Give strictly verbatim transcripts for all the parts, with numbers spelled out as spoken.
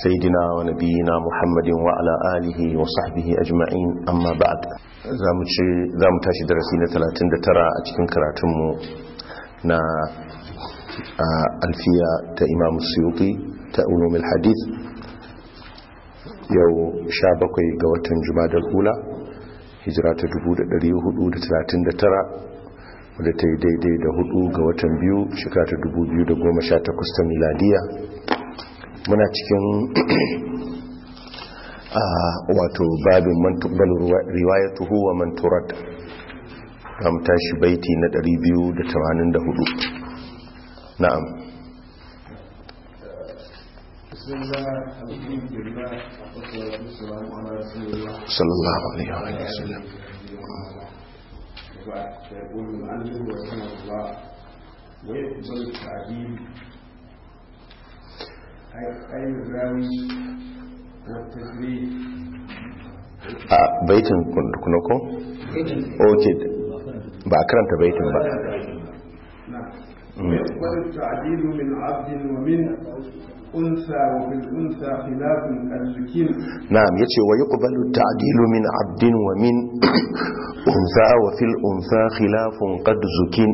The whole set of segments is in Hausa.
سيدنا ونبينا محمد وعلى آله وصحبه أجمعين أما بعد زام تاشي درسينا ثلاثين ترى أتكن كراتمو نا ألفية إمام السيوطي تأولوم الحديث يو شابكي قوة جماد الأولى هجرات دبود الريوه ثلاثين ترى wadda ta yi daidai da hudu ga watan biyu shekara ta dubu biyu da goma sha takwas ta miladiya. Muna cikin wato babin man tuqbalu riwayatuhu wa man turad. Zamu tashi baiti na ɗari biyu da tamanin da hudu. Na'am. Sallallahu alaihi wa sallam. فيقول المؤلف رحمه الله ويقبل التعديل أي الراوي والتسريب baitin kunako? ok ba a karanta baitin ba. ويقبل التعديل من عبد ومن أنثى وفي الأنثى خلاف الذكر. نعم يتي ويقبل التعديل من عبد ومن أنثى وفي الأنثى خلاف قد ذكر.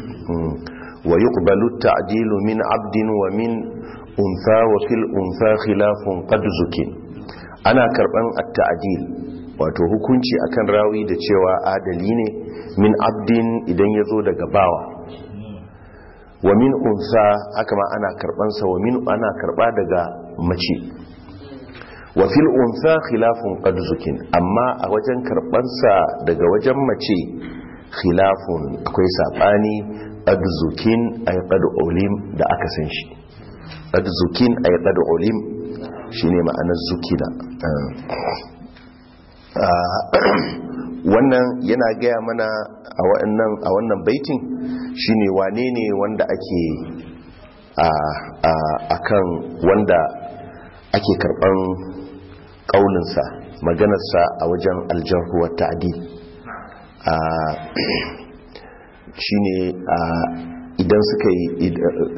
ويقبل التعديل من عبد ومن أنثى وفي الأنثى خلاف قد ذكر. أنا كربان التعديل wato hukunci akan rawi da cewa adali ne min abdin idan yazo daga bawa wa min unsa haka ma ana karban sa wa min ana karba daga mace wa fil unsa khilafun qad zukin amma a wajen karban sa daga wajen mace khilafun akwai sabani qad zukin ay qad ulim da aka san shi qad zukin ay qad ulim shine ma'anar zukina. Wannan yana gaya mana a wannan a wannan baitin shine wane ne wanda ake a akan wanda ake karban kaulinsa maganarsa a wajen aljarh wa ta'dil shine idan suka yi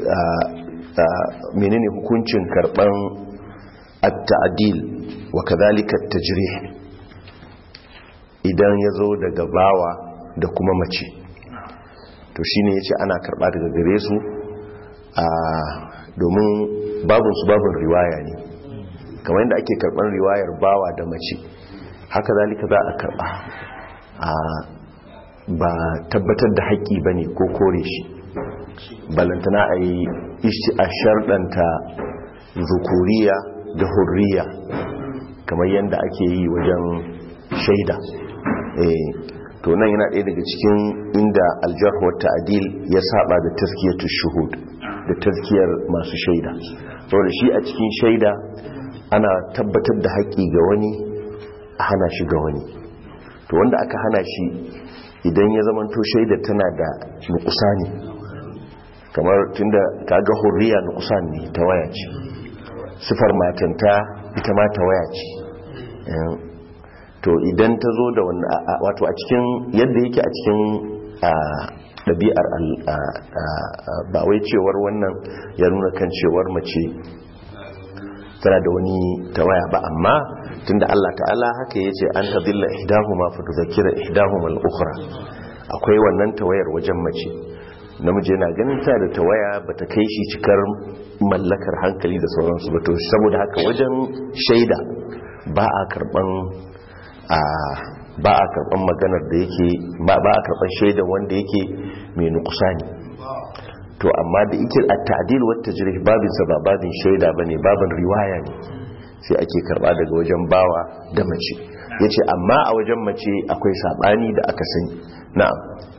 menene hukuncin karban at-ta'dil wa kadhalika at-tajrih idan ya zo daga bawa da kuma mace to shi ne ya ce ana karɓa daga gare su a domin babinsu babin riwaya ne kamar yadda ake karɓar riwayar bawa da mace haka zalika za a karɓa a ba tabbatar da haƙƙi ba ne ko kore shi balantana a yi a sharɗanta zukuriya da hurriya kamar yadda ake yi wajen shaida. To nan yana ɗaya daga cikin inda aljarh wa ta'dil ya saba da tazkiyatu shuhud da tazkiyar masu shaida saboda shi a cikin shaida ana tabbatar da haƙƙi ga wani a hana shi ga wani to wanda aka hana shi idan ya zamanto shaida tana da nuqsani kamar tunda kaga hurriya nuqsan ne ta waya ce sifar matanta ita ma ta waya ce to idan ta zo da wani wato a cikin yadda yake a cikin ɗabi'ar ba wai cewar wannan ya nuna kan cewar mace tana da wani tawaya ba amma tunda Allah ta'ala haka yace an tadilla ihdahuma fa tudhakkira ihdahuma al-ukhra akwai wannan tawayar wajen mace namiji yana ganin ta da tawaya bata kai shi cikar mallakar hankali da sauransu ba to saboda haka wajen shaida ba a karban ba a karban maganar da yake ba a karban shaidan wanda yake mai nukusani to amma da yake at-ta'dil wa at-tajrih babin sa ba babin shaida bane babin riwaya ne sai ake karba daga wajen bawa da mace yace amma a wajen mace akwai sabani da aka sani. Na'am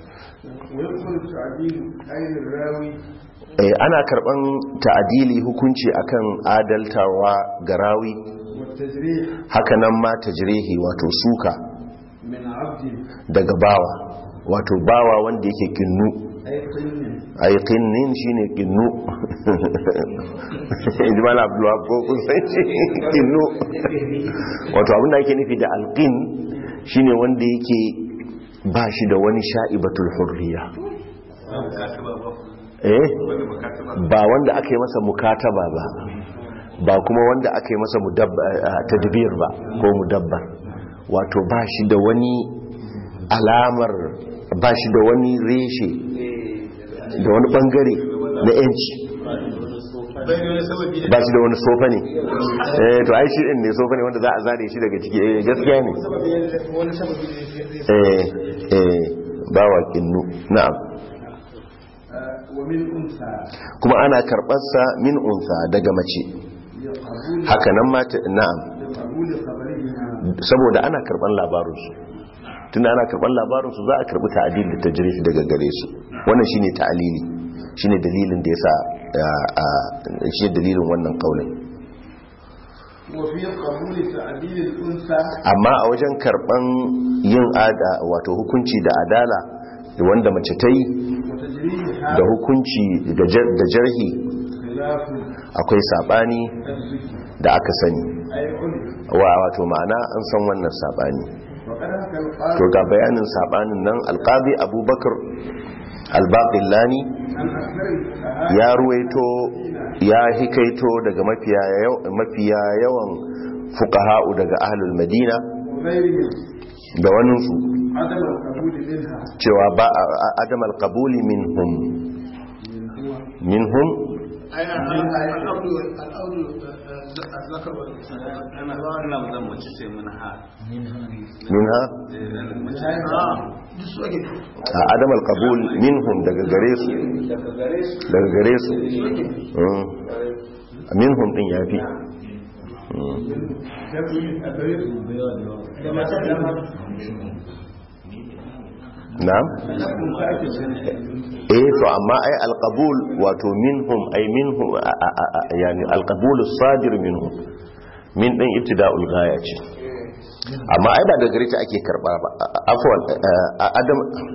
eh ana karban ta'dili hukunci akan adaltawa ga rawi haka nan ma tajrihi wato suka daga bawa wato bawa wanda yake kinnu ay qinnin shine kinnu Ijmal Abdullah ko kun san kinnu wato abinda yake nufi da alqin shine wanda yake ba shi da wani sha'ibatul hurriya eh ba wanda aka yi masa mukataba ba ba kuma wanda aka yi masa tadbir ba ko mudabbar, wato ba shi da wani alamar, ba shi da wani reshe da wani bangare na yanci, ba shi da wani sofa ne. eh to ai shi din ne sofa ne wanda za a zare shi daga ciki. eh gaskiya ne. eh eh ba wa kinnu. na'am. kuma ana karɓarsa min unsa daga mace, haka nan mata. na'am, saboda ana karɓar labarinsu, tunda ana karɓar labarinsu za a karɓi ta'adil da tajrih daga gare su. wannan shine ta'alili, shine dalilin da yasa shi dalilin wannan kaulin. amma a wajen karɓan yin ada wato hukunci da adala wanda mace ta yi da hukunci da jarhi akwai sabani da aka sani, wato ma'ana an san wannan sabani. to ga bayanin sabanin nan, alqadi abubakar albaqillani ya ruwaito ya hikaito daga mafiya yawan fuqaha'u daga ahlul madina da waninsu cewa ba adam al-qabuli minhum minhum minha adam al-qabul minhum daga gare su daga gare su minhum din yafi. na'am. eh to amma ai alqabul wato minhum ai minhum yani alqabul as-sadir minhum, min din ibtida'ul ghaya ce, amma ai ba da gare ta ake karba ba. afwan adam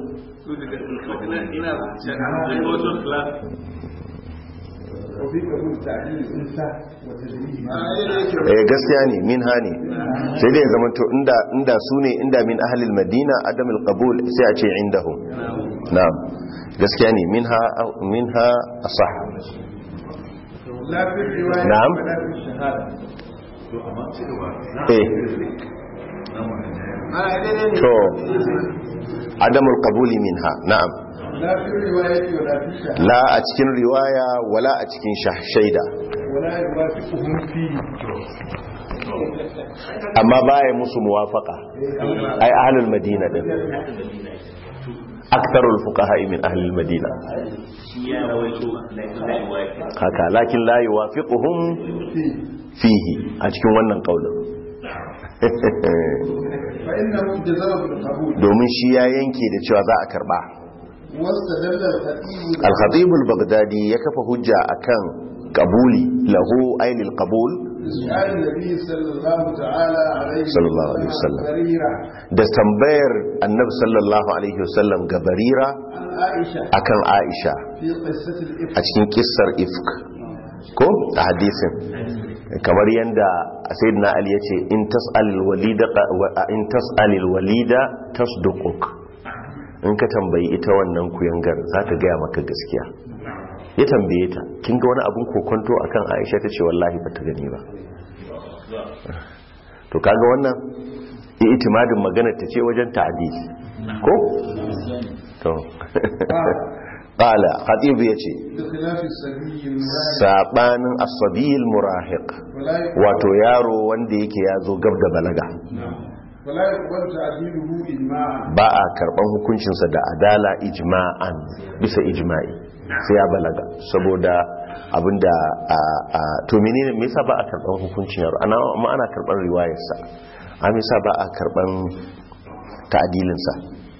eh gaskiya ne min hani, sai dai zaman to inda inda su ne inda min ahlil madina adam al-qabul sai a ce indahum. na'am, gaskiya ne minha minha asah. na'am. eh to adam al-qabul minha. na'am. la a cikin riwaya wala a cikin shaida, amma baya musu muwafaka ai ahlul madina din, aktarul fuqaha min ahlul madina haka, lakin la yuwafiquhum fihi a cikin wannan kaulin. domin shi ya yanke da cewa za a karba. al-khatib al-baghdadi ya kafa hujja akan qabuli lahu ainil qabul sallallahu alaihi wasallam da tambayar annabi sallallahu alaihi wasallam ga barira akan aisha a cikin kissar ifk ko a hadisin, kamar yanda sayyidina ali yace in tas'alil walida in tas'alil walida tasduquk, in ka tambayi ita wannan kuyangar za ta gaya maka gaskiya. ya tambaye ta, kin ga wani abun kokonto akan Aisha? ta ce wallahi ba ta gani ba. to kaga wannan itimadin magana ta ce wajen ta'dil ko to qala khatib yace sabanin as-sabil murahiq, wato yaro wanda yake yazo gab da balaga, ba a karban hukuncinsa da adala ijma'an, bisa ijma'i sai ya balaga, saboda abinda a to menene me yasa ba a karban hukuncin yaro? ana amma ana karban riwayarsa, a me yasa ba a karban ta'dilin sa?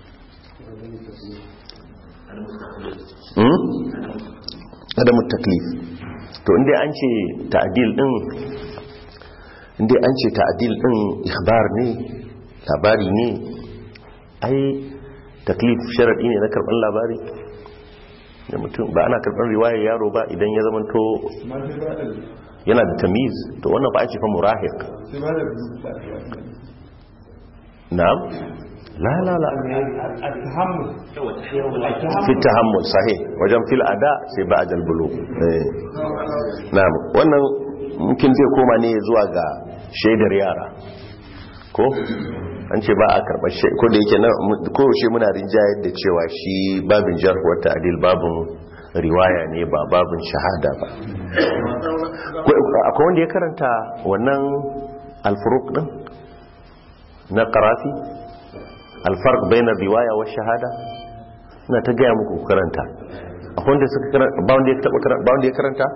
hmm adamu taklif. to inda an ce ta'dil din inda an ce ta'dil din ikhbar ne, labari ne, ai taklif sharadi ne na karban labari da mutum, ba ana karban riwayar yaro ba idan ya zamanto yana da tamiz, to wannan ba a ce fa murahiq. na'am. la la la fi tahammul sahih, wajen fil ada sai ba ajal bulugh. na'am, wannan mungkin zai koma ne zuwa ga shaidar yara ko an ce ba a karɓar shaidar ko da yake na kowace muna rinjayar da cewa shi babin jarh wa ta'dil babin riwaya ne ba babin shahada ba. Akwai wanda ya karanta wannan alfuruq din na Qarafi alfarq bayna riwaya wa shahada, ina ta gaya muku karanta. Akwai wanda suka karanta ba wanda ya taba karanta ba wanda ya karanta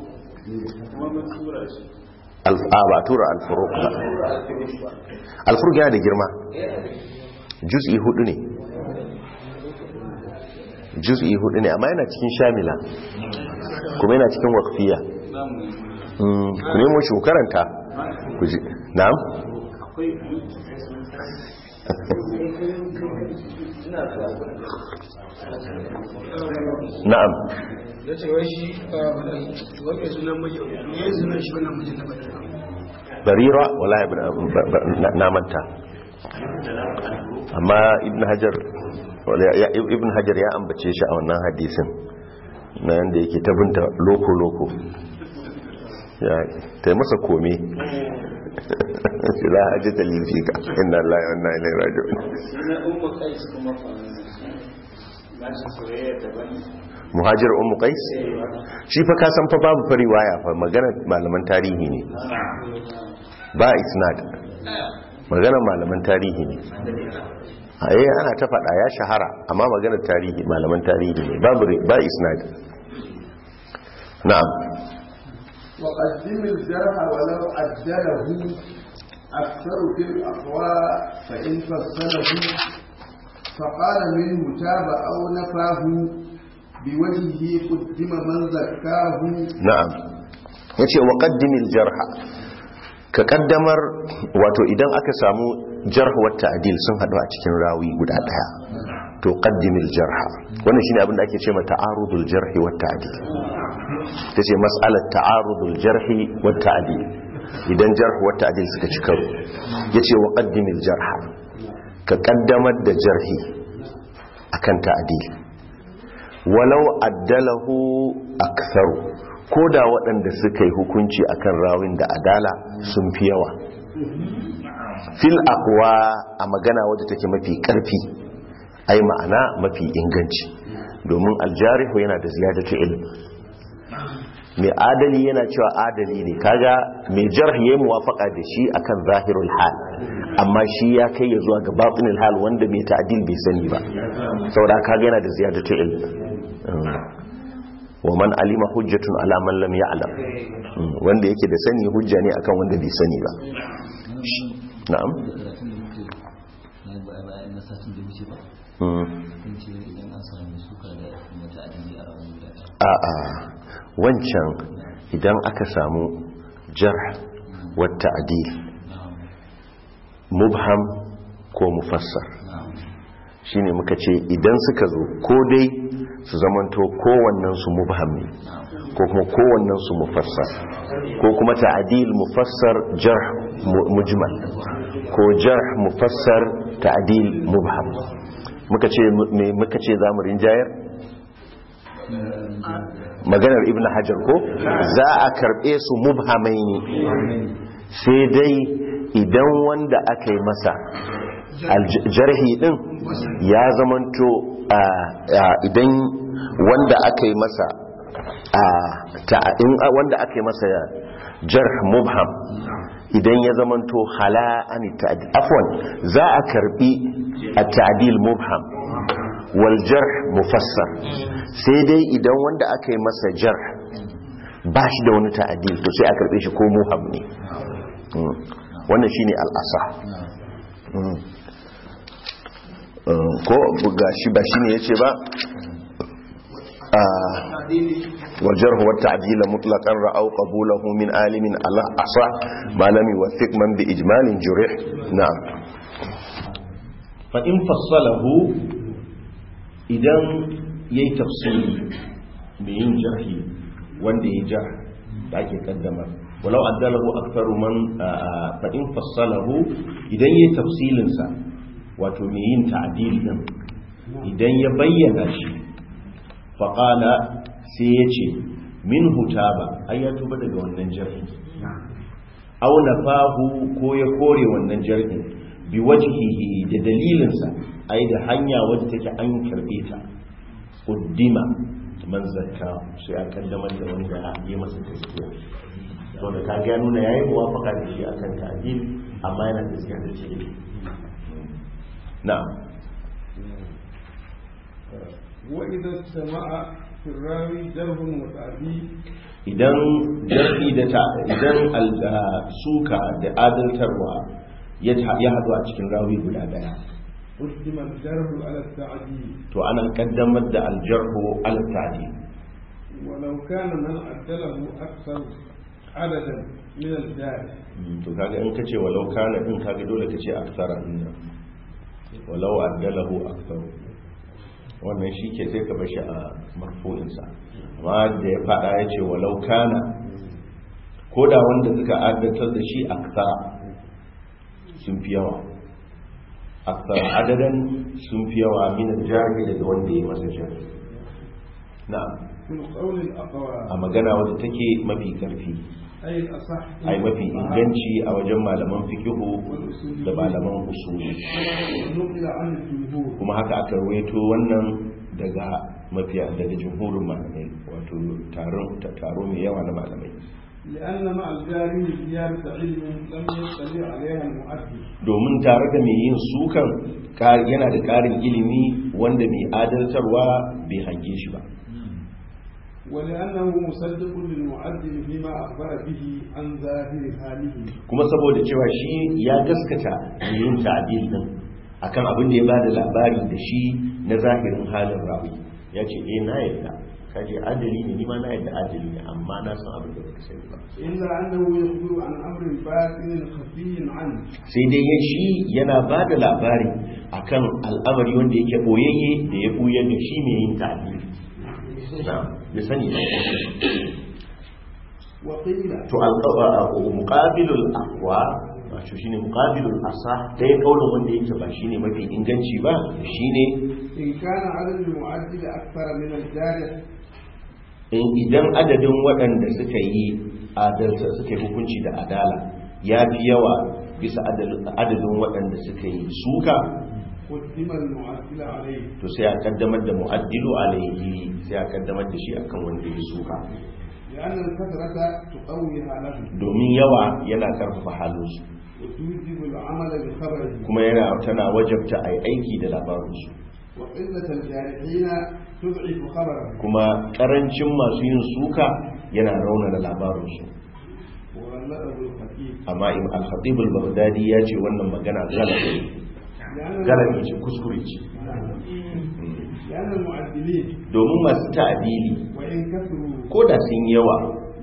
alfa ba tura alfuruq ba. Alfuruq yana da girma, juz'i hudu ne juz'i hudu ne amma yana cikin shamila kuma yana cikin waqfiya. ku nemo shi ku karanta ku ji. Na'am na'am yace wai shi wai sunan miji ne sunan shi wannan mijin na barira wallahi na manta amma ibn hajar ibn hajar ya ambace shi a wannan hadisin na yanda yake tabunta loko loko ya tai masa kome la hajjata li fika inna lillahi wa inna ilaihi raji'un. Muhajir ummu qais shi fa ka san fa babu fa riwaya fa magana malaman tarihi ne ba isnad, magana malaman tarihi ne. Aye ana ta faɗa ya shahara amma maganar tarihi malaman tarihi ne babu ba isnad. Na'am وقدم الجرح ولو عدله أكثر في الأقوى فإن فصله فقال منه تاب أو نفاه بوجهه قدم من ذكاه. نعم yace wa qaddimil jarha ka kaddamar wato idan aka samu jarh wa ta'dil sun hadu a cikin rawi guda daya to qaddimil jarha wannan shine abin da ake cewa ta'arudul jarhi wa ta'dil. tace mas'alat ta'arudul jarhi wa ta'dil idan jarh wa ta'dil suka ci karo yace wa qaddimil jarha ka kaddamar da jarhi akan ta'dil walau addalahu aktharu ko da waɗanda suka yi hukunci akan rawin da adala sun fi yawa fil aqwa a magana wadda take mafi karfi ai ma'ana mafi inganci domin aljarihu yana da ziyadatu ilm. mai adali yana cewa adali ne kaga mai jarh yayi muwafaqa da shi akan zahirul hal amma shi ya kai ya zuwa ga batinul hal wanda mai ta'dil bai sani ba saboda kaga yana da ziyadatu ilm. wa man alima hujjatun ala man lam ya'lam wanda yake da sani hujja ne akan wanda bai sani ba. Na'am a'a wancan idan aka samu jarh wa ta'dil mubham ko mufassar shine muka ce idan suka zo ko dai su zamanto kowannen su mubham ne ko kuma kowannen su mufassar ko kuma ta'dil mufassar jarh mujmal ko jarh mufassar ta'dil mubham. muka ce me muka ce zamu rinjayar maganar ibn hajar ko za a karbe su mubhamaini sai dai idan wanda aka yi masa aljarhi din ya zamanto idan wanda aka yi masa wanda aka yi masa jarh mubham idan ya zamanto hala an ta'dil afwan za a karbi at-ta'dil mubham wal jarh mufassar sai dai idan wanda aka yi masa jarh ba shi da wani ta'dil to sai a karbe shi ko mubham ne. wannan shine al-asah ko buga shi ba shine yace ba والجرح والتعديل مطلقا رأوا قبوله من عالم على أصح ما لم يوثق من بإجمال جرح. نعم فإن فصله إذن يتفصيل بين جرحي وان يجرح باقي قدما ولو أدله أكثر من فإن فصله إذن يتفصيل سا وتمين تعديل إذن يبين شيء faƙala sai ya ce min hutaba ai ya tuba daga wannan jarhi aw nafahu ko ya kore wannan jarhi bi wajhihi da dalilinsa ai da hanya wadda take an karbe ta uddima man zakka sai a kaddamar da wanda ya masa gaskiya to da kage ya nuna yayi muwafaka da shi akan ta'dil amma yana da gaskiya da shi na'am wa idza sama'a fi rawi jarhun wa ta'dil idan jarhi da ta idan suka da adaltarwa ya haɗu a cikin rawi guda daya قدم الجرح على التعديل to ana kaddamar da aljarhu ala ta'dil ولو كان من عدله أكثر عددا من الجارح to kaga in kace walau kana din kaga dole kace aksara din walau addalahu akthar wannan shike sai ka bashi a marfu'in sa amma da ya fada yace walau kana koda wanda suka addatar da shi aksara sun fi yawa aksar adadan sun fi yawa min al-jarhi daga wanda ya masa jarhi na'am a magana wadda take mafi karfi ai mafi inganci a wajen malaman fikihu da malaman usuli kuma haka aka rawaito wannan daga mafiya daga jumhurin malamai wato taron taro mai yawa na malamai لأن مع الجاري زيادة علم لم يطلع عليها المؤدي domin tare da mai yin sukan yana da ƙarin ilimi wanda mai adaltarwa bai hange shi ba ولأنه مصدق للمؤدي فيما أخبر به عن ظاهر حاله kuma saboda cewa shi ya gaskata mai yin ta'dil din akan abin da ya bada labari da shi na zahirin halin rawi ya ce eh na yarda kaje adali ne ni ma na yadda adali ne amma na san abin da baka sani ba illa annahu yakhburu an amrin batin khafiyyin an sai dai ya shi yana ba da labari akan al'amari wanda yake boyayye da ya buya da shi mai yin ta'dil ya sani wa qila to al muqabilul aqwa wato shine muqabilul asah dai kaulin wanda yake ba shine mafi inganci ba shine in kana adad al-mu'addil akthar min al-jarih idan adadin waɗanda suka yi adalta suka yi hukunci da adala ya fi yawa bisa adadin waɗanda suka yi suka to sai a kaddamar da mu'addilu alaihi sai a kaddamar da shi akan wanda ya suka domin yawa yana karfafa halinsu kuma yana tana wajabta a yi aiki da labarinsu kuma karancin masu yin suka yana raunana labarinsu amma al-khatib al-baghdadi ya ce wannan magana galabi galabi ce kuskure ce domin masu ta'adili ko da sun yawa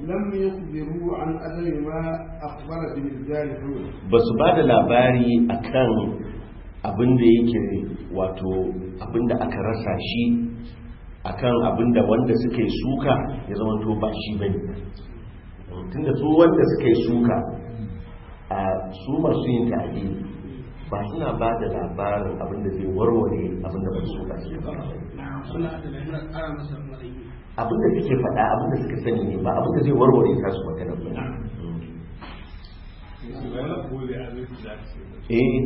ba su ba da labari akan abinda yake wato abinda aka rasa shi akan abinda wanda suka yi suka ya zama to ba shi bane tunda su wanda suka yi suka a su masu yin ta'adili ba suna ba da labarin abinda zai warware abinda ba su suka shi ba abinda suke faɗa abinda suka sani ne ba abinda zai warware kasu magana ba eh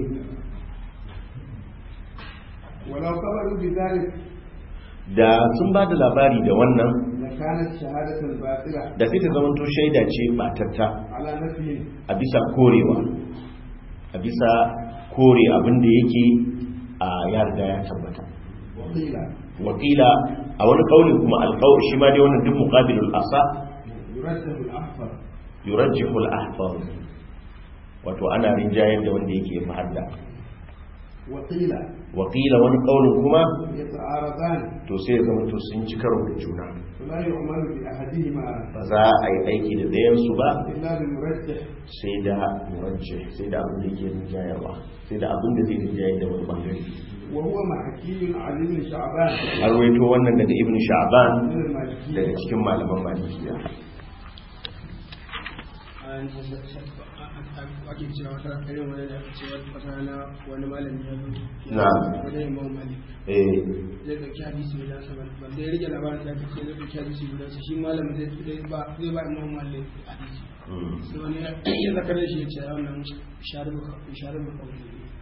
walau kabaru bi zalik da sun ba da labari da wannan la kanat shahadatan batila da sai ta zama to shaida ce batatta ala nafi a bisa korewa a bisa kore abin da yake a ya riga ya tabbata wakila wakila a wani kauli kuma alqaul shi ma dai wannan duk muqabilul asa yurajjahu al-ahfar yurajjihu al-ahfar wato ana rinjayar da wanda yake mahadda wakila wakila wani kaulin kuma yata'aradan to sai ya zama to sun ci karo da juna la yu'malu bi ahadihima ba za a yi aiki da dayan su ba illa bi murajjih sai da murajjih sai da abin da yake rinjayarwa sai da abin da zai rinjayar da wani bangare wa huwa mahkiyun ali ibn sha'ban an rawaito wannan daga ibn sha'ban daga cikin malaman malikiya ake cewa wata irin wani da aka ce wata rana wani malami ya zo na wajen imam malik eh zai ɗauki hadisi guda sa ba zai rike labarin da aka ce zai ɗauki hadisi guda sa shi malamin zai zai ba zai ba imam malik hadisi sai wani ya zakar da shi ya ce wannan sharibu sharibu kawai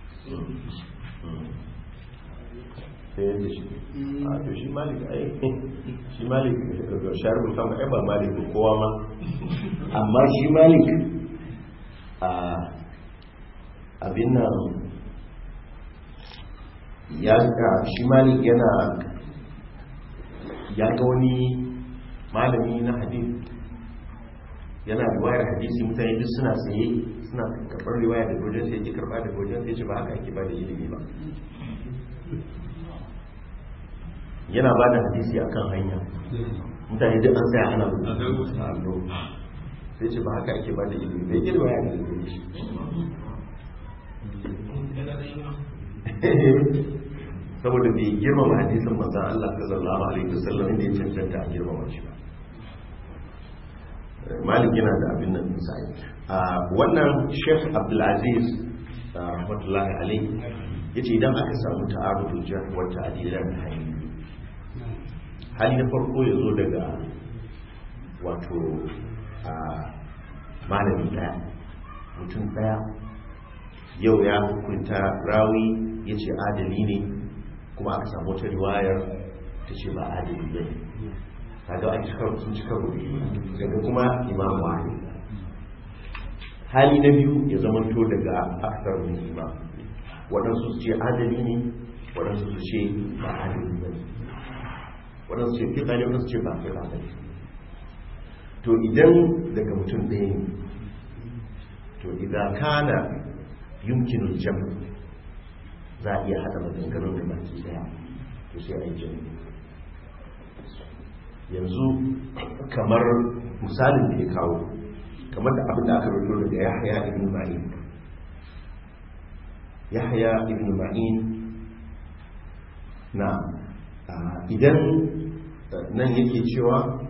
sai yadda shi a to shi malik ai shi malik sharibul khamr ai ba malik kowa ma amma shi malik a abin nan ya ga shi malik yana ya ga wani malami na hadith yana riwayar hadisi mutane duk suna tsaye suna karɓar riwaya da wajen sai ya karɓa da wajen sai ce ba haka ake ba da ilimi ba yana ba da hadisi a kan hanya mutane duk an tsaya ana rubuta sai ce ba haka ake ba da ilimi bai girma ya da shi saboda bai girmama hadisin manzan Allah sallallahu alaihi wasallam inda ya cancanta a girmama shi ba malik yana da abin nan misali a wannan Sheikh Abdulaziz rahmatullahi alaihi yace idan aka samu ta'arudul jarh wa ta'dil da hali hali na farko ya zo daga wato a malami daya mutum daya yau ya hukunta rawi ya ce adali ne kuma aka samu wata riwayar ta ce ba adali ba ne kaga a cikin sun cika rubi daga kuma imam wahid hali na biyu ya zamanto daga aksar min imam waɗansu su ce adali ne waɗansu su ce ba adali ba ne waɗansu ce fiƙa ne waɗansu ce ba fiƙa ba ne to idan daga mutum ɗaya ne to idan kana yumkinul jam za a iya haɗa maganganun da baki ɗaya to sai a yi jami yanzu kamar misalin da ya kawo kamar da abin da aka rubuto daga yahya ibn ma'in yahya ibn ma'in na idan nan yake cewa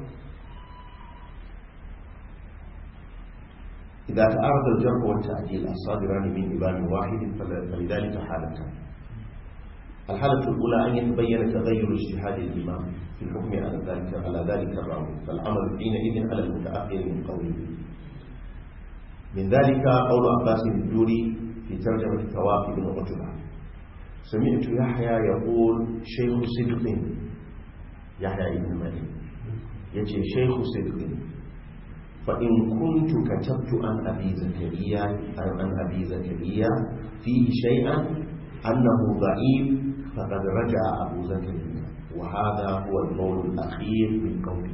إذا تعارض الجرح والتعديل الصادران من إمام واحد فلذلك حالتان الحالة الأولى أن يتبين تغير اجتهاد الإمام في الحكم على ذلك على ذلك الراوي فالعمل حينئذ على المتأخر من قوله من ذلك قول عباس الدوري في ترجمة ثواب بن عتبة سمعت يحيى يقول شيخ صدق يحيى بن مريم يجي شيخ صدق فإن كنت كتبت عن أبي زكريا عن أبي زكريا فيه شيئا أنه ضعيف فقد رجع أبو زكريا وهذا هو القول الأخير من قوله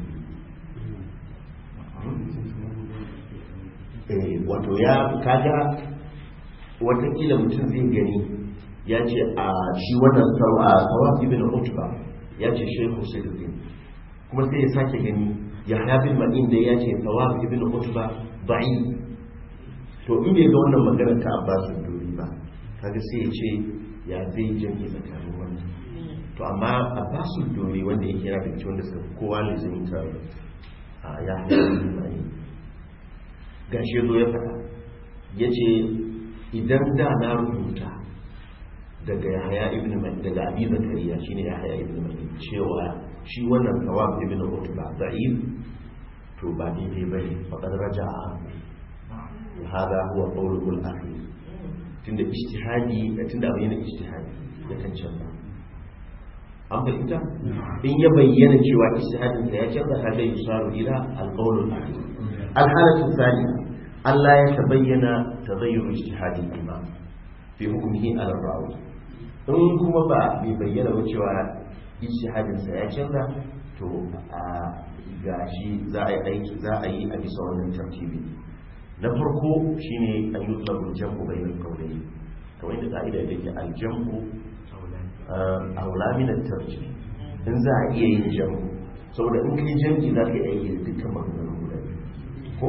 wato ya kaga watakila mutum zai gani ya ce a shi wannan tawaf ibn utba ya ce shehu sayyidin kuma sai ya sake gani ya bin ma'in da ya ce tawaf ibn utba ba'i to in bai ga wannan magana ta Abbas dori ba kaga sai ya ce ya zai jami tsakanin wannan to amma Abbas dori wanda yake yana da cikin wanda suka kowa ne zai ta ya bin ma'in gashi zo ya fada yace idan da na rubuta daga Yahya ibn Ma'in daga Abi Zakariya shine Yahya ibn Ma'in cewa shi wannan tawab ibn utba da'if to ba daidai bane faqad raja'a hada huwa qawlul akhir tunda ijtihadi tunda abin yana ijtihadi ya kan canza an fahimta in ya bayyana cewa ijtihadin sa ya canza hada yusaru ila al-qawlul akhir al-halatu thaniya Allah ya tabayyana taghayyur ijtihadi al-imam fi hukmihi ala ar-rawi in kuma ba bai bayyana ba cewa ijtihadinsa ya canza to a gashi za a yi aiki za a yi a bisa wannan tartibi na farko shine an yi tsabar jam'u bainal qawlayn kamar da ka'ida da ke al-jam'u aula min at-tarjih in za a iya yin jam'u saboda in kai jam'i za ka yi aiki da dukkan maganganun guda ko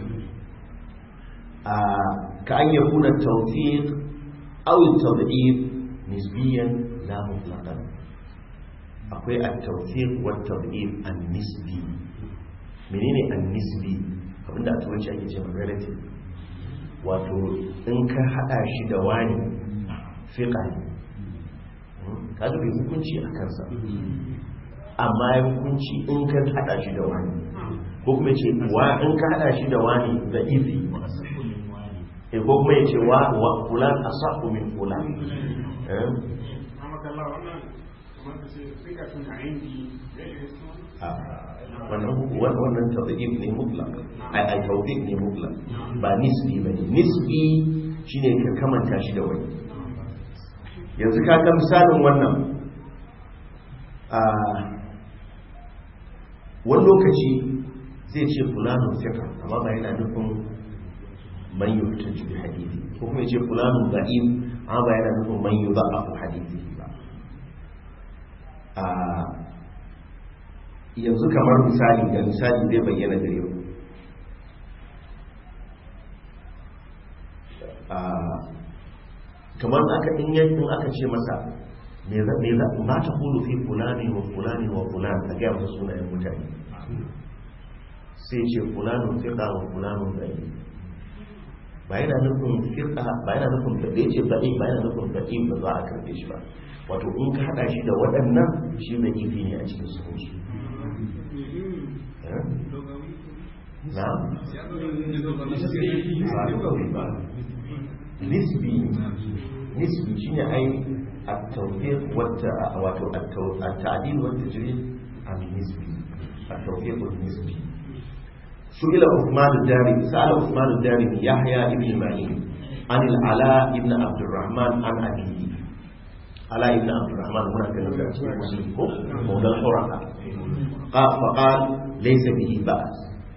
a ka an yakuna tawfiq aw at-tad'if nisbiyan la mutlaqan akwai at-tawfiq wa at-tad'if an-nisbi menene an-nisbi abinda a turanci ake ce relative, wato in ka hada shi da wani fiqa ne kaga bai hukunci a kansa amma ya hukunci in ka hada shi da wani, ko kuma ce wa in ka hada shi da wani da izi, eh ko kuma ya ce wa wa fulan asahu min fulan eh wannan wannan tawfiq ne mutlaq ai ai tawfiq ne mutlaq ba nisbi bane. Nisbi shine ka kamanta shi da wani. Yanzu ka ga misalin wannan a wani lokaci zai ce fulanun fiqa amma ba yana nufin man yuhtaju bi hadithi, ko kuma ya ce fulanun da'if amma ba yana nufin man yudha'afu hadithi ba. a yanzu kamar misali da misali zai bayyana gare ku kamar aka in yankin aka ce masa me za me za ma ta kulu fi fulani wa fulani wa fulan a ga masa sunayen mutane sai ce fulanun fiqa wa fulanun da'i ba yana nufin fiqa ba yana nufin da yace da'i ba yana nufin da'i ba za a karbe shi ba. Wato in ka hada shi da waɗannan shi mai kifi ne a cikin sunci. na nisbi nisbi shine ai at-tawfiq wata wato at-ta'dil wa at-tajrid an-nisbi at-tawfiq an-nisbi. سئل عثمان الدارمي سأل عثمان الدارمي يحيى ابن معين عن العلاء ابن عبد الرحمن عن أبيه. علاء ابن عبد الرحمن هنا كان مسلم مولى الحرقة قال فقال ليس به بأس.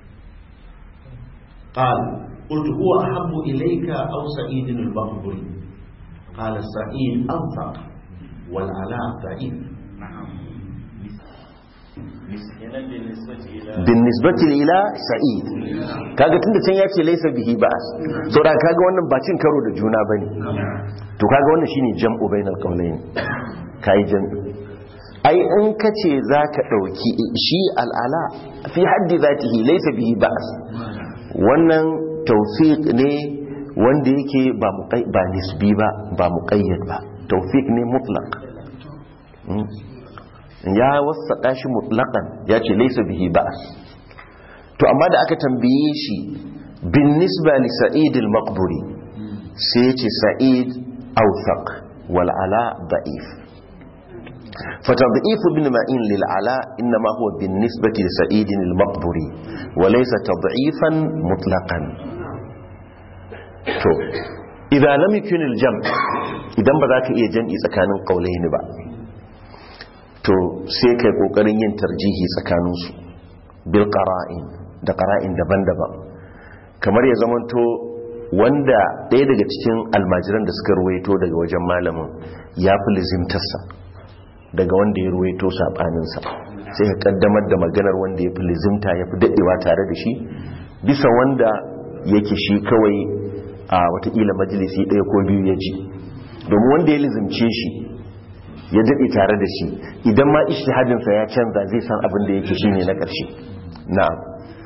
قال قلت هو أحب إليك أو سعيد المقبري؟ قال سعيد أنفق والعلاء ضعيف. بالنسبة إلى سعيد kaga tunda can yace laysa bihi ba'as to da kaga wannan ba cin karo da juna bane to kaga wannan shine jam'u bainal qawlayn kai jam'i ai in kace zaka dauki shi al'ala fi haddi zatihi laysa bihi ba'as wannan tawfiq ne wanda yake ba muqayyad ba nisbi ba ba muqayyad ba tawfiq ne mutlaq ya wasaƙa shi mutlaqan ya ce laysa bihi ba'as. To amma da aka tambaye shi bin nisba li sa'id al-maqburi sai ya ce sa'id awthaq wal ala da'if. fa tad'if ibn ma'in lil ala inma huwa bin nisbati li sa'id al-maqburi wa laysa tad'ifan mutlaqan. to idan lam yakun al-jam' idan ba za ka iya jam'i tsakanin qawlayn ba to sai kai kokarin yin tarjihi tsakaninsu bil qara'in da qara'in daban-daban kamar ya zamanto wanda ɗaya daga cikin almajiran da suka ruwaito daga wajen malamin ya fi lizimtarsa daga wanda ya ruwaito saɓaninsa sai ka kaddamar da maganar wanda ya fi lizimta ya fi daɗewa tare da shi bisa wanda yake shi kawai a watakila majalisi ɗaya ko biyu ya ji domin wanda ya lizimce shi ya daɗe tare da shi idan ma ishtihadinsa ya canza zai san abin da yake shine na ƙarshe. na'am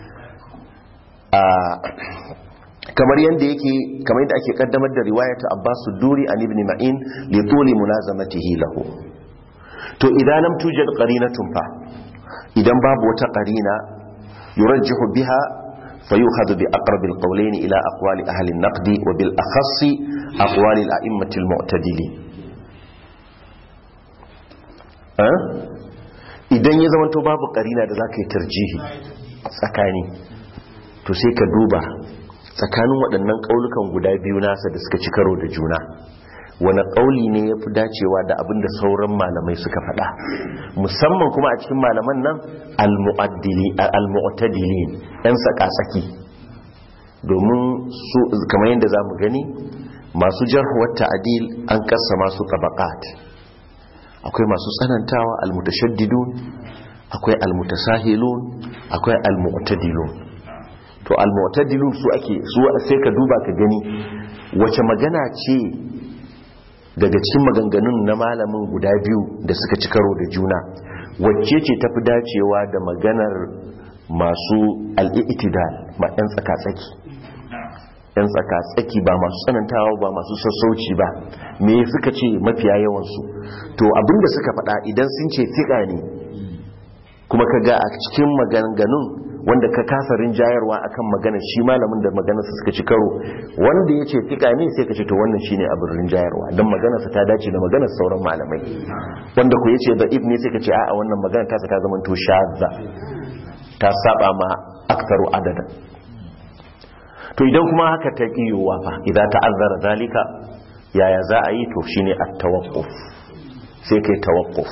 kamar yadda yake kamar yadda ake kaddamar da riwayat Abbas ad-Duri an ibn Ma'in li tuli mulazamatihi lahu. to idan lam tujad qarinatun fa idan babu wata qarina yurajjihu biha fayukhadhu bi aqrab al-qawlayn ila aqwali ahli an-naqd wa bil akhassi aqwali al-a'immah al-mu'tadilin. idan ya zama to babu karina da za ka yi tarjihi tsakani to sai ka duba tsakanin waɗannan ƙaulukan guda biyu nasa da suka ci karo da juna wani ƙauli ne ya fi dacewa da abin da sauran malamai suka faɗa musamman kuma a cikin malaman nan al-mu'tadilin ɗan tsaka-tsaki domin su kamar yadda za mu gani masu jarhuwar ta'adil an kasa masu tabaqat akwai masu tsanantawa almutashaddidun akwai almutasahilun akwai almu'tadilun. to almu'tadilun su ake su sai ka duba ka gani wace magana ce daga cikin maganganun na malamin guda biyu da suka ci karo da juna wacce ce tafi dacewa da maganar masu al-i'tidal ba ɗan tsaka-tsaki ɗan tsaka-tsaki ba masu tsanantawa ba masu sassauci ba. Me suka ce mafiya yawansu? To abinda suka faɗa idan sun ce fiƙa ne kuma ka ga a cikin maganganun wanda ka kasa rinjayarwa akan maganar shi malamin da maganarsa suka ci karo, wanda ya ce fiƙa ne sai ka ce to wannan shine abin rinjayarwa don maganarsa ta dace da maganar sauran malamai. Wanda ku yace da ibn sai ka ce a'a wannan maganar ta ta zama to shadza, ta saba ma aktaru adada. To idan kuma haka ta kiyowa fa idan ta'azzara zalika yaya za a yi? to shine at-tawaqquf, sai kai tawaqquf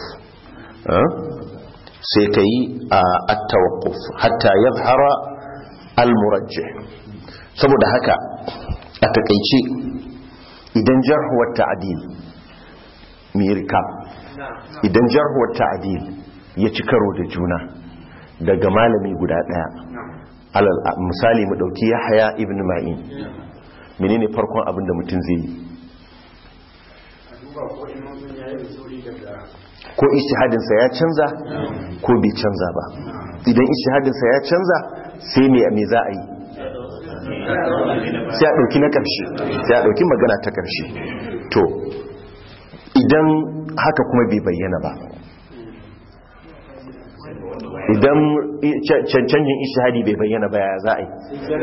sai kai at-tawaqquf hatta yadhhara al-murajjih. saboda haka a takeice idan jarh wa ta'dil mirka idan jarh wa ta'dil ya ci karo da juna daga malami guda daya, alal misali mu dauki Yahya ibn Ma'in, menene farkon abin da mutum zai yi? ko ijtihadin sa ya canza ko bai canza ba. idan ijtihadin sa ya canza sai me me za a yi? sai a dauki na karshe, sai a dauki magana ta karshe. to idan haka kuma bai bayyana ba, idan cancanjin ishihadi bai bayyana ba ya za a yi?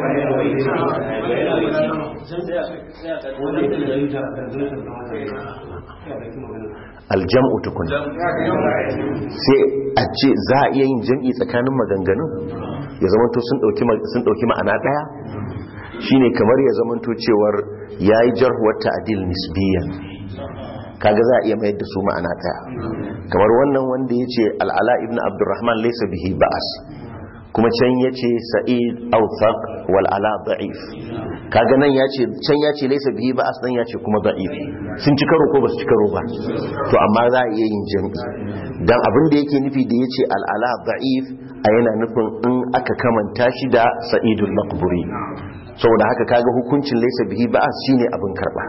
aljam'u tukun sai a ce za a iya yin jam'i tsakanin maganganun ya zamanto sun dauki ma'ana daya, shine kamar ya zamanto cewar yayi jarhuwar ta'dil nisbiyan, kaga za a iya mayar da su ma'ana daya. kamar wannan wanda yace al-ala ibn abdurrahman laysa bihi ba'as, kuma can yace sa'id awthaq wal ala da'if, kaga nan yace can yace laysa bihi ba'as, nan yace kuma da'if. sun ci karo ko ba su ci karo ba? to amma za a iya yin jami'i dan abin da yake nufi da yace al-ala da'if a yana nufin in aka kamanta shi da sa'idul maqburi, saboda haka kaga hukuncin laysa bihi ba'as shine abin karba.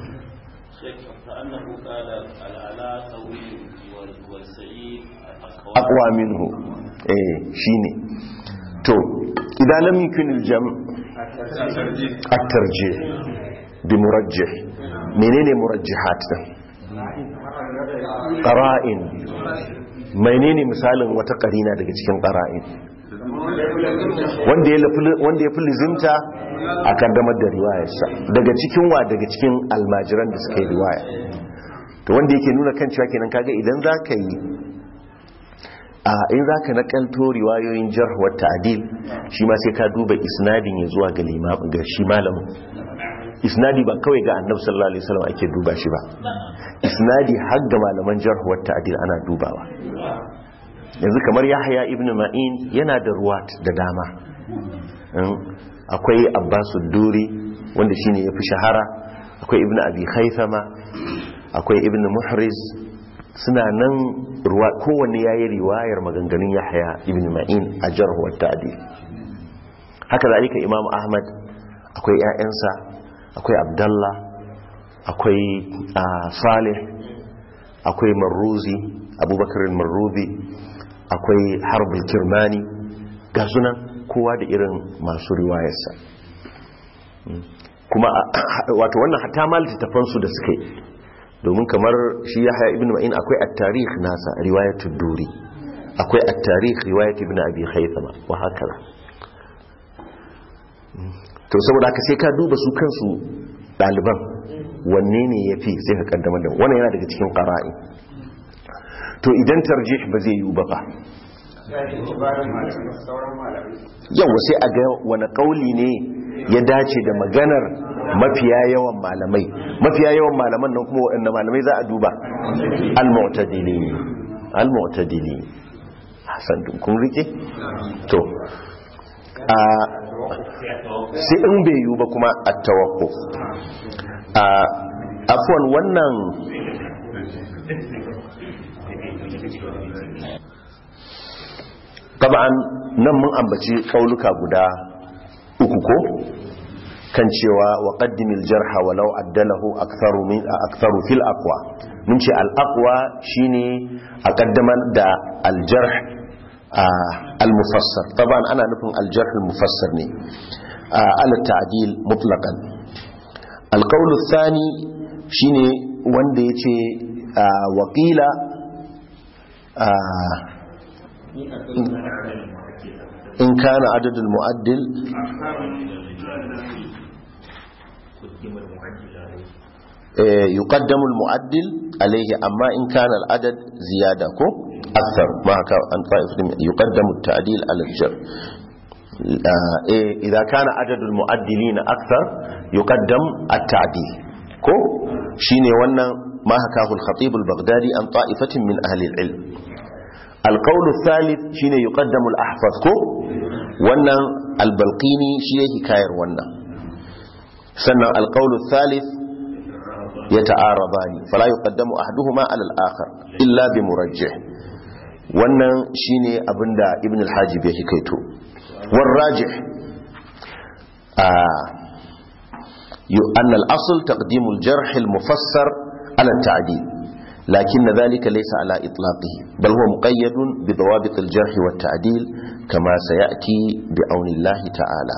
aqwa minhu eh shine. to idan lam yakun al-jam' at-tarjih bi murajjih, menene murajjihat din? qara'in. menene misalin wata qarina daga cikin qara'in wanda ya wanda ya fi lizimta a kaddamar da riwayarsa daga cikin wa daga cikin almajiran da suka yi riwaya? to wanda yake nuna kan cewa kenan kaga idan zaka yi a in za ka nakalto riwayoyin jarh wa ta'dil shi ma sai ka duba isnadin ya zuwa ga limamin ga shi malamin. isnadi ba kawai ga annabi sallallahu alaihi wasallam ake duba shi ba, isnadi har ga malaman jarh wa ta'dil ana dubawa. yanzu kamar Yahya ibn Ma'in yana da ruwat da dama, akwai Abbas ad-Duri wanda shine yafi shahara, akwai Ibn Abi Khaythama, akwai Ibn Muhriz, suna nan ruwa kowanne yayi riwayar maganganun Yahya ibn Ma'in a jarh wa ta'dil. haka zalika Imam Ahmad akwai ƴaƴansa, akwai Abdullah, akwai Salih, akwai Marruzi, Abubakar al-Marruzi, akwai Harb al-Kirmani, ga sunan kowa da irin masu riwayarsa. kuma wato wannan hatta mal tafansu da suke, domin kamar shi Yahya ibn Ma'in akwai at-tarikh nasa riwayatud Duri, akwai at-tarikh riwayat ibn Abi Khaythama wa hakaza. to saboda haka sai ka duba su kansu daliban wanne ne yafi sai ka kaddamar da wannan, yana daga cikin qara'i. to idan tarjih ba zai yi ba fa yawa sai a ga wani kauli ne ya dace da maganar mafiya yawan malamai. mafiya yawan malaman nan kuma waɗanda malamai za a duba al-mu'tadili al-mu'tadili hasan kun rike. to a sai in bai yiwu ba kuma at-tawaqquf. a afwan wannan taban nan mun ambaci kauluka guda uku ko kan cewa wa qaddimil jarha walau addalahu aktharu min aktharu fil aqwa. mun ce al aqwa shine a kaddamar da al jarh al-mufassar taban ana nufin al-jarh al-mufassar ne ala ta'dil mutlaqan. al-qawl ath-thani shine wanda yace waqila in kana adadul mu'addil يقدم المعدل عليه أما إن كان العدد زيادة كو أكثر ما عن طائف يقدم التعديل على الجر. إذا كان عدد المعدلين أكثر يقدم التعديل كو شيني وانا ما حكاه الخطيب البغدادي عن طائفة من أهل العلم. القول الثالث شيني يقدم الأحفظ كو وانا البلقيني شيني حكاير وانا سنة. القول الثالث يتعارضان فلا يقدم أحدهما على الآخر إلا بمرجح. wannan shine abinda ibn al-hajib ya hikaito. والراجح أن الأصل تقديم الجرح المفسر على التعديل لكن ذلك ليس على إطلاقه بل هو مقيد بضوابط الجرح والتعديل كما سيأتي بعون الله تعالى.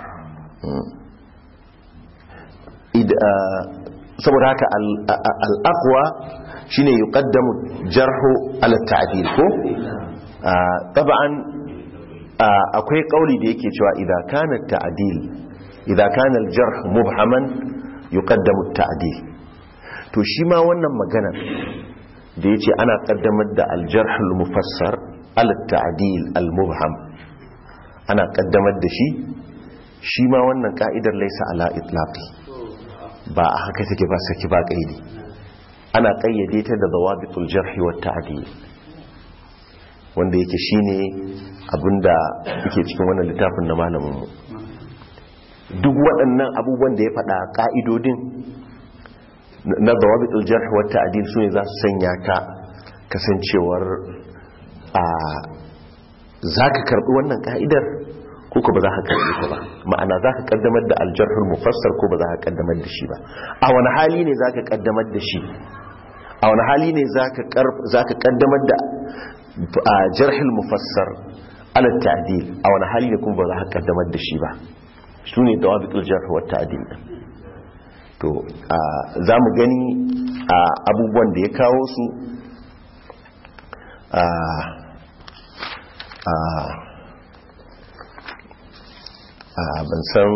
saboda haka al-aqwa shine yuqaddamu jarhu ala ta'dil ko taban akwai kauli da yake cewa idan kana ta'dil idan kana al-jarh mubhaman yuqaddamu at-ta'dil. to shi ma wannan magana da yace ana kaddamar da al-jarh al-mufassar ala ta'dil al-mubham ana kaddamar da shi shi ma wannan ka'idar laysa ala itlaqi ba a haka take ba saki ba kaidi ana kayyade ta da dawabitul jarh wa ta'dil wanda yake shine abinda yake cikin wannan littafin na malamin mu. duk waɗannan abubuwan da ya faɗa ka'idodin na dawabitul jarh wa ta'dil sune za su sanya ka kasancewar a zaka karbi wannan ka'idar ko ba za ka karbi ta ba, ma'ana za ka kaddamar da aljarhul mufassar ko ba za ka kaddamar da shi ba. a wani hali ne za ka kaddamar da shi a wani hali ne za ka kaddamar da jarhul mufassar ala ta'dil a wani hali ne kuma ba za ka kaddamar da shi ba. su ne dawabitul jarh wa ta'dil. to za mu gani abubuwan da ya kawo su a ban san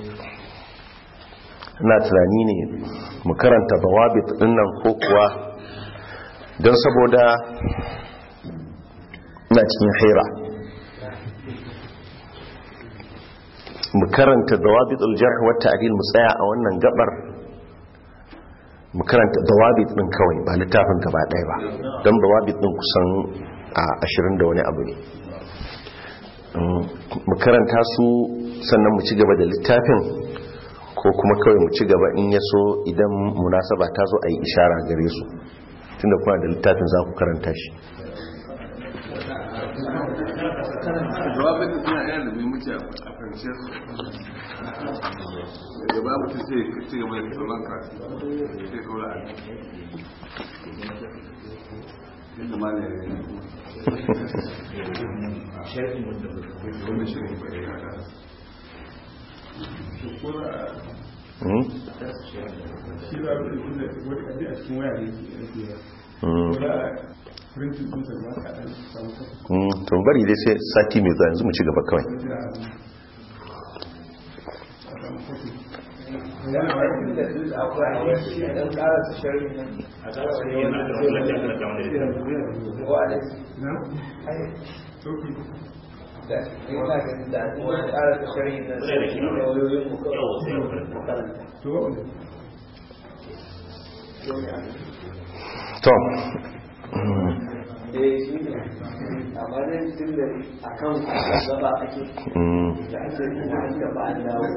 na tunani ne mu karanta dawabit dinnan ko kuwa don saboda ina cikin haira mu karanta dawabit al-jarh wa ta'dil mu tsaya a wannan gabar mu karanta dawabit din kawai ba littafin gaba ɗaya ba don dawabit din kusan a ashirin da wani abu ne. mu karanta su sannan mu ci gaba da littafin ko kuma kawai mu ci gaba in ya so idan munasaba ta zo a yi ishara gare su tunda kuma da littafin za ku karanta shi. jawabin da suna yana da muhimmanci a fahimce su da babu ta sai ci gaba da tsoron ka sai kawai a yadda ma ne shirin wanda shirin bai yada shi ba wani a cikin waya ne to bari dai sai sati mai zuwa yanzu mu ci gaba kawai. to amma zai tun da a kan gaba ake da ake kuma da ba a dawo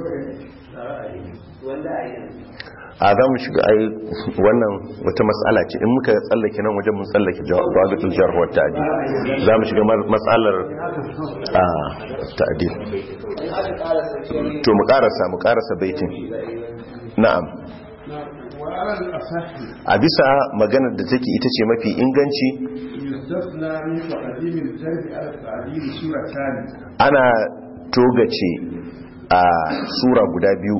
wanda a yi a za mu shiga ai wannan wata matsala ce in muka tsallake nan wajen mun tsallake jawabatul jarh wa ta'dil za mu shiga matsalar a ta'dil to mu karasa mu karasa baitin na'am. a bisa maganar da take ita ce mafi inganci ويستثنى من تقديم الجرح على التعديل سورتان ana togace a sura guda biyu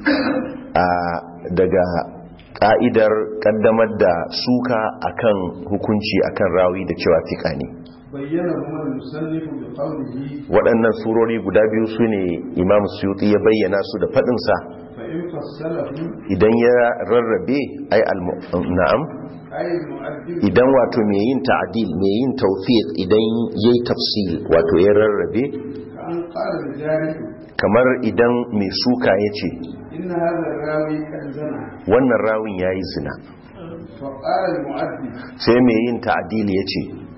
a daga ka'idar kaddamar da suka akan hukunci akan rawi da cewa fika ne. بينهما المصنف بقوله waɗannan surori guda biyu su ne imam suyuti ya bayyana su da faɗinsa فإن فصلهم idan ya rarrabe ai na'am أي المؤدب idan wato mai yin ta'dil mai yin tawfiq idan yayi tafsil wato ya rarrabe كأن قال الجارح kamar idan mai suka yace إن هذا الراوي قد زنى wannan rawin yayi zina فقال المؤدب sai mai yin ta'dil yace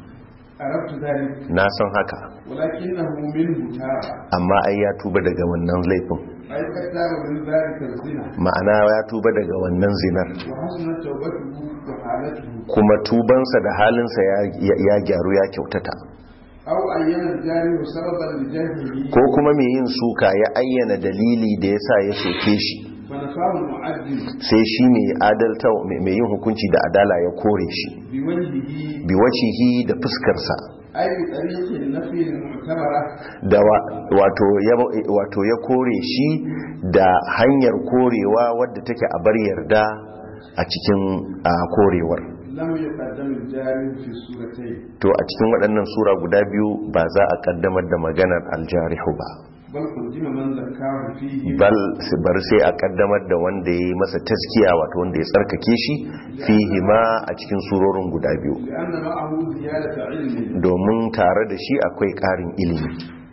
عرفت ذلك na san haka ولكنه منه تاب amma ai ya tuba daga wannan laifin أي قد تاب من ذلك الزنا ma'ana ya tuba daga wannan zinar وحسنت توبته وحالته kuma tubansa da halinsa ya, ya, ya gyaru ya kyautata أو أين الجارح سببا لجرحه ko kuma mai yin suka ya ayyana dalili da yasa ya soke shi فنفاه المعدل sai shi mai adalta mai yin hukunci da adala ya kore shi بوجهه biwacihi da fuskarsa أي بطريق النفي المعتبرة da wa- wato ya wato ya kore shi da hanyar korewa wadda take a bar yarda a cikin a korewar لم يقدم الجارح في السورتين to a cikin waɗannan sura guda biyu ba za a kaddamar da maganar aljarihu ba بل قدم من ذكاه فيه bal bar sai a kaddamar da wanda ya yi masa taskiya wato wanda ya tsarkake shi fihi ma a cikin surorin guda biyu لأن معه زيادة علم domin tare da shi akwai ƙarin ilimi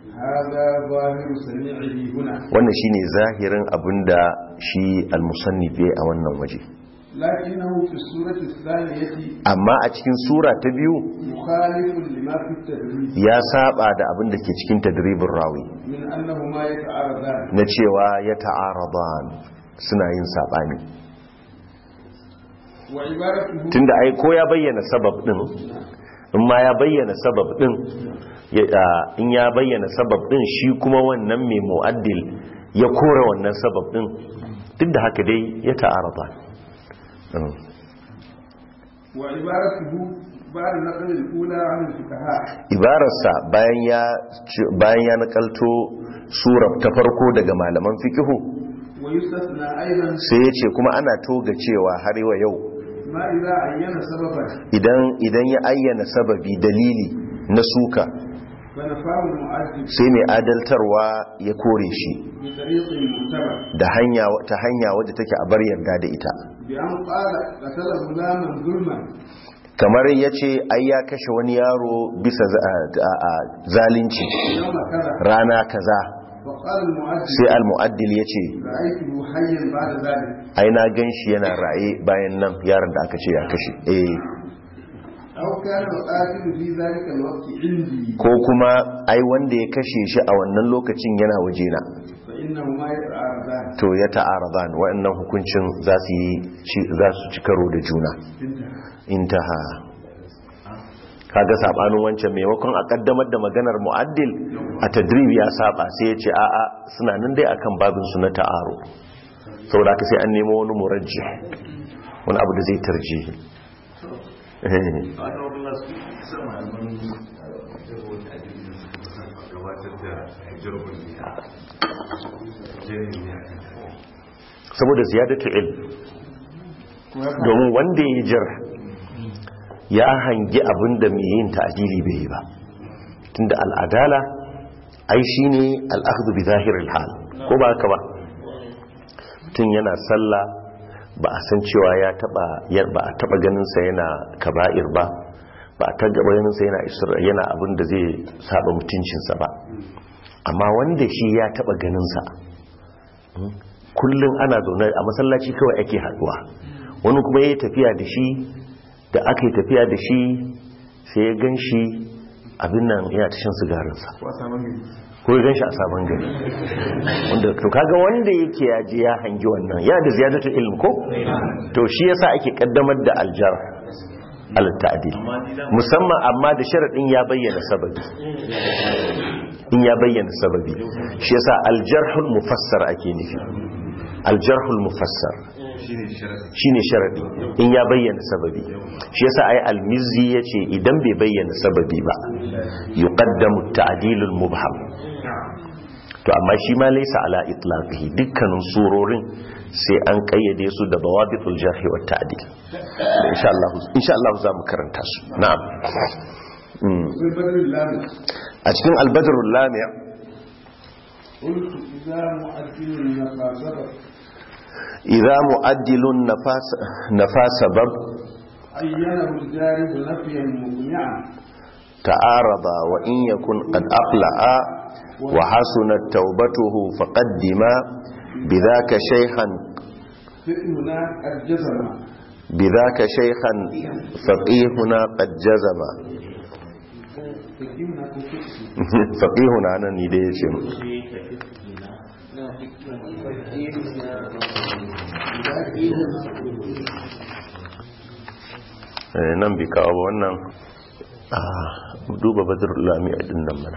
هذا ظاهر سميعه هنا wannan shine zahirin abinda shi al-musannif yayi a wannan waje لكنه في السورة الثانية amma a cikin sura ta biyu مخالف لما في التدريس ya saba da abin da ke cikin tadribin rawi من أنهما يتعارضان na cewa ya ta'aradan suna yin sabani وعبارته tunda ai ko ya bayyana sabab din in ma ya bayyana sabab din ya- a- in ya bayyana sabab din shi kuma wannan mai mu'addil ya kore wannan sabab din duk da haka dai ya ta'aradan وعبارته بعد نقل الأولى عن الفقهاء ibararsa bayan ya bayan ya nakalto sura ta farko daga malaman fikihu ويستثنى أيضا sai ya ce kuma ana toga cewa har wa yau ما إذا عين سببا idan idan ya ayyana sababi dalili na suka فنفاه المؤدب sai mai adaltarwa ya kore shi بطريق معتبر da hanya ta hanya wadda take a bar yarda da ita بأن قال قتل غلاما ظلما kamar yace ai ya kashe wani yaro bisa za- a- a- zalunci يوم كذا rana kaza فقال المؤدب sai al-mu'addil yace رأيته حيا بعد ذلك ai na ganshi yana raye bayan nan yaron da aka ce ya kashe eh أو كان القاتل في ذلك الوقت عندي ko kuma ai wanda ya kashe shi a wannan lokacin yana wajena فإنهما يتعارضان to ya ta'aradan wa'annan hukuncin za su yi ci- za su ci karo da juna انتهى intaha kaga sabanin wancan maimakon a kaddamar da maganar mu'addil a tadrib ya saba sai ya ce a'a suna nan dai akan babin su na ta'aro saboda haka sai an nemo wani murajjih wani abu da zai tarjihi saboda ziyadatu ilm domin wanda ya jar ya hangi abinda mai yin ta'dili bai yi ba tunda al'adala ai shine al'akhdhu bi zahiril hal ko ba haka ba tun yana sallah ba a san cewa ya taba ba a taba ganin sa yana kaba'ir ba ba a taba ganin sa yana isra yana abin da zai saba mutuncin sa ba amma wanda shi ya taba ganin sa kullun ana zaune a masallaci kawai ake haduwa wani kuma yayi tafiya da shi da aka yi tafiya da shi sai ya ganshi abin nan yana tashin sigarin sa ko ya ganshi a sabon gari wanda to kaga wanda yake ya je ya hangi wannan ya da ziyadatu ilm ko to shi yasa ake kaddamar da aljar al ta'dil musamman amma da sharadin ya bayyana sababi in ya bayyana sababi shi yasa aljarhul mufassar ake nufi aljarhul mufassar shine sharadi in ya bayyana sababi. Shi yasa ai al-Mizzi yace idan bai bayyana sababi ba yuqaddamu at-ta'dilul mubham. To amma shi ma laysa ala itlaqihi, dukkanin surorin sai an kayyade su da bawabitul jarh wa ta'dil. Insha Allah insha Allah za mu karanta su. Na'am. A cikin al-Badrul Lami' إذا مؤدل النفاس نفاس سبب عينه الجارح نفيا مقنعا تعارض وإن يكن قد أقلع وحسنت توبته فقدما بذاك شيخا فقهنا قد جزم بذاك شيخا فقيهنا قد جزم فقيهنا أنا نديشم nan bi kawo wannan a duba badrul lami din nan mana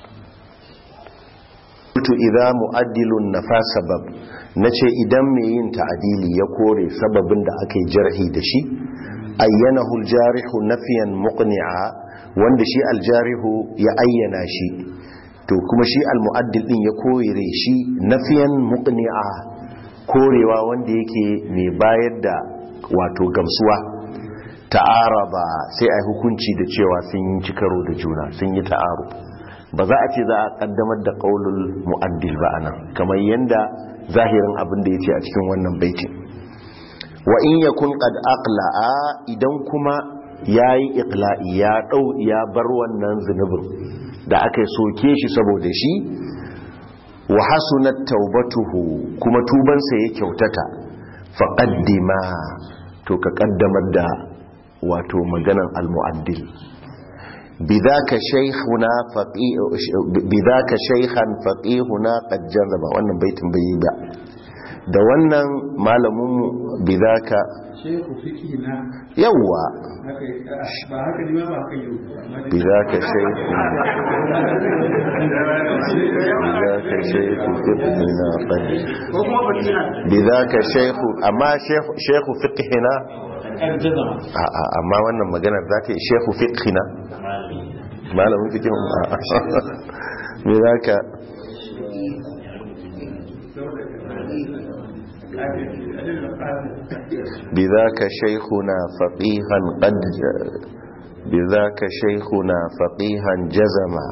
to idza mu'addilun nafas sabab nace idan mai yin ta'dili ya kore sababin da aka yi jarhi da shi ayyanahu al-jarihu nafiyan muqni'a wanda shi al-jarihu ya ayyana shi to kuma shi al-mu'addil din ya kore shi nafiyan muqni'a korewa wanda yake mai bayar da wato gamsuwa ta'araba sai ai hukunci da cewa sun yi cikaro da juna sun yi ta'aru ba za a ce za a kaddamar da qaulul mu'addil ba anan kamar yanda zahirin abin da yace a cikin wannan baitin wa in yakun qad aqla'a idan kuma yayi iqla'i ya dau ya bar wannan zunubin da aka soke shi saboda shi wa hasunat taubatuhu kuma tubansa ya kyautata faqaddima to ka kaddamar da wato maganan al-mu'addil bidaka shaykhuna faqih bidaka shaykhan faqihuna qad jarraba wannan baitin bai ba da wannan malamin mu bidaka shaykhu fiqhina yawa ba haka ne ba haka yau bidaka shaykhu bidaka shaykhu fiqhina qad bidaka shaykhu amma shaykhu fiqhina amma wannan maganar za ta yi shehu fiqhina malamin fiqhin me za ka بذاك شيخنا فقيها قد بذاك شيخنا فقيها جزما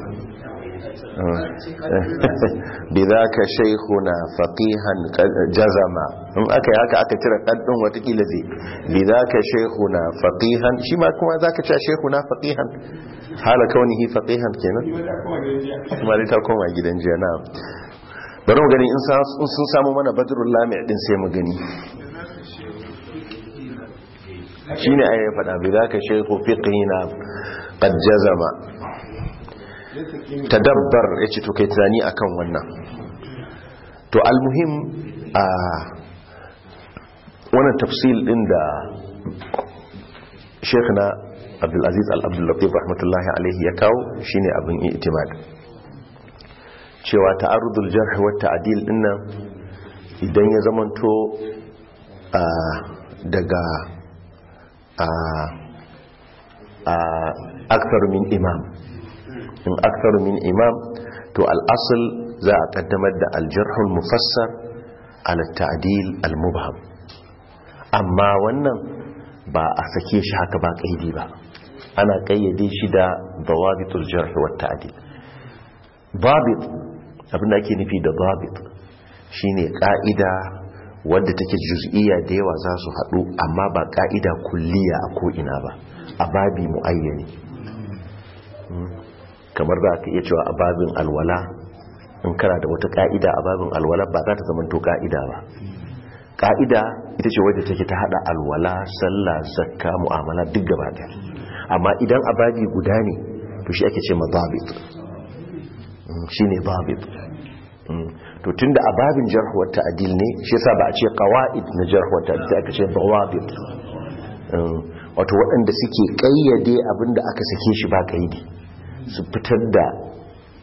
بذاك شيخنا فقيها جزما in aka yi haka aka cire ɗanɗin watakila zai bidaka shaykhuna faqihan shi ma kuma zaka ce shaykhuna faqihan hala kaunihi faqihan kenan kuma dai ta koma gidan jiya na bari mu gani in sun samu mana badrul lami' din sai mu gani shine ayi fada bidaka shaykhu fiqhina qad jazama tadabbar yace to kai tunani akan wannan to almuhim a wannan tafsil din da Sheikhna Abdul Aziz Al-Abdul Latif rahmatullahi alaihi ya kawo shine abin i'timad cewa ta'arudul jarh wa ta'dil dinnan idan ya zamanto a daga a a akthar min imam in akthar min imam to al-asl za a kaddamar da al-jarh al-mufassar ala at-ta'dil al-mubham amma wannan ba a sake shi haka ba kaidi ba ana kayyade shi da dawabitul jarh wa ta'dil dabit abinda ake nufi da dabit shine ka'ida wadda take juz'iyya da yawa za su hadu amma ba ka'ida kulliya a ko ina ba a babi muayyani kamar da aka iya cewa a babin alwala in kana da wata ka'ida a babin alwala ba za ta zama to ka'ida ba ka'ida ita ce wadda take ta hada alwala sallah zakka mu'amala duk gaba daya amma idan ababi guda ne to shi ake ce madabit shine babit to tunda ababin jarh wa ta'dil ne shi yasa ba a ce qawaid na jarh wa ta'dil aka ce dawabit wato waɗanda suke kayyade abinda aka sake shi ba kaidi su fitar da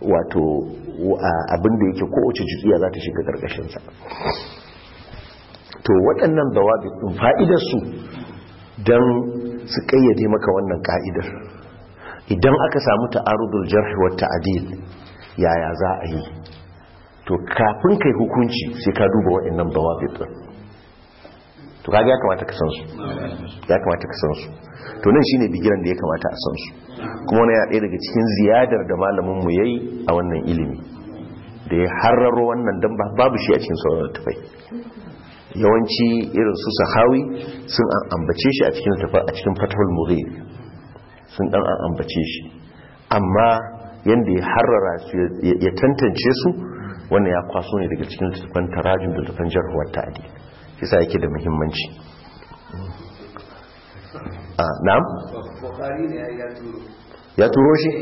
wato abinda yake kowace juziya za ta shiga karkashin sa to waɗannan dawabit din fa'idar su dan su kayyade maka wannan ka'idar idan aka samu ta'arudul jarh wa ta'dil yaya za a yi to kafin kai hukunci sai ka duba waɗannan dawabit din to kaga ya kamata ka san su ya kamata ka san su to nan shine bigiran da ya kamata a san su kuma wannan ya ɗaya daga cikin ziyadar da malamin mu yayi a wannan ilimi da ya harraro wannan dan babu shi a cikin sauran tafai yawanci irin su sahawi sun an ambace shi a cikin tafa a cikin fathul mughith sun dan an ambace shi amma yanda ya harrara su ya tantance su wannan ya kwaso ne daga cikin tafan tarajum da tafan jarh wa ta'dil yasa yake da muhimmanci a na'am Bukhari ne ya turo ya turo shi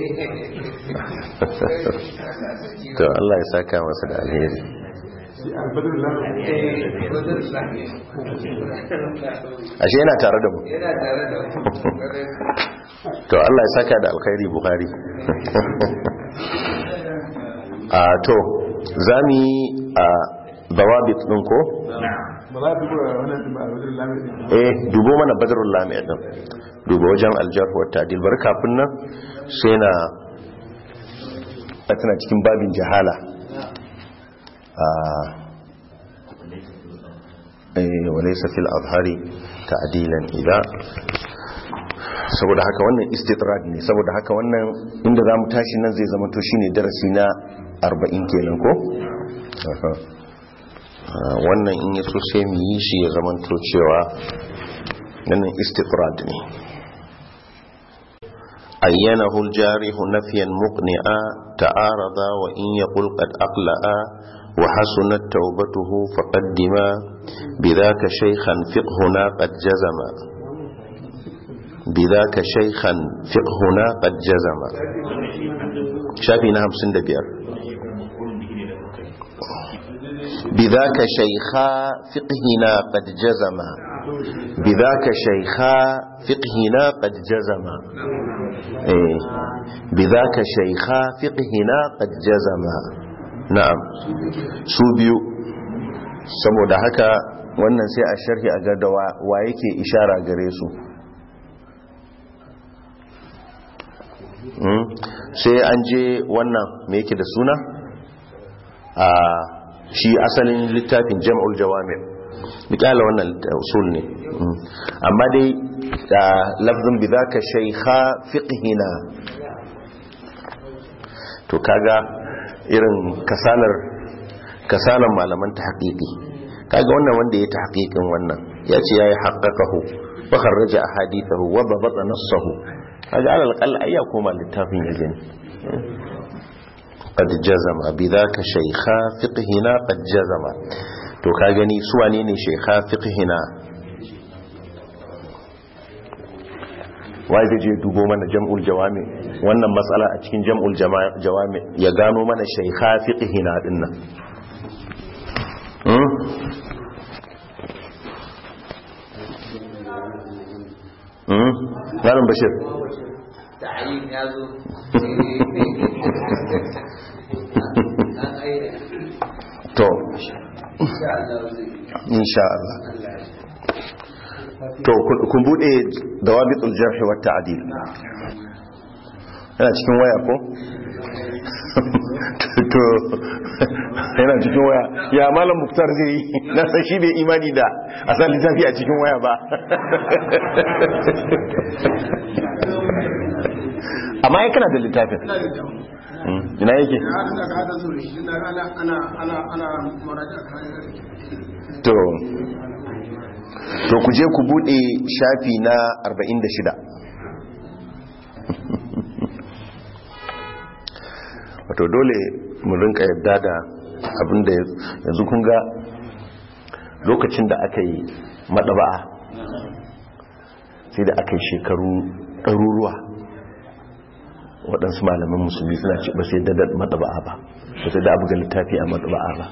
to Allah ya saka masa da alheri ashe yana tare da mu yana tare da mu to Allah ya saka da alkhairi Bukhari a to zami a dawabit din ko eh dubo mana badrul lami din dubo wajen aljarh wa ta'dil bar kafin nan sai na tana cikin babin jahala ah eh walaysa fil azhari ta'dilan idza saboda haka wannan istitrad ne saboda haka wannan inda zamu tashi nan zai zama to shine darasi na arba'in kenan ko wannan in yaso sai mu yi shi ya zama to cewa nan istitrad ne ayyanahu al-jarih nafyan muqni'a ta'arada wa in yaqul qad aqla'a wa hasunat tawbatuhu faqaddima bidhaka shaykhan fiqhuna qad jazama bidhaka shaykhan fiqhuna qad jazama shafi na hamsin da biyar بذاك شيخا فقهنا قد جزم بذاك شيخا فقهنا قد جزم إيه بذاك شيخا فقهنا قد جزم نعم سوبيو saboda haka wannan sai a sharhi a ga da wa yake ishara gare su sai an je wannan me yake da suna a shi asalin littafin jam'ul jawami mikala wannan usul ne amma dai da lafzin bidaka shaykha fiqhina to kaga irin kasalar kasalan malaman tahqiqi kaga wannan wanda ya tahqiqin wannan yace yayi haqqaqahu wa kharraja ahadithahu wa dabata nassahu kaga alal qal ayya koma littafin yazin قد جزم بذاك شيخا فقهنا قد جزم to ka gani su wane ne shaykha fiqhina wai da je dubo mana jam'ul jawami wannan matsala a cikin jam'ul jawami ya gano mana shaykha fiqhina dinnan hmm hmm Malam Bashir ta'yin yazo to insha Allah to kun bude dawabitul jarh wa ta'dil yana cikin waya ko to yana cikin waya ya malam Muktar zai na san shi bai imani da asali littafi a cikin waya ba amma ya kana da littafin ina yake to to ku je ku bude shafi na arba'in da shida wato dole mu rinka yadda da abinda yanzu kun ga lokacin da aka yi madaba'a sai da aka yi shekaru ɗaruruwa waɗansu malaman musulmi suna ce ba sai da madaba'a ba ba sai da abu ga littafi a madaba'a ba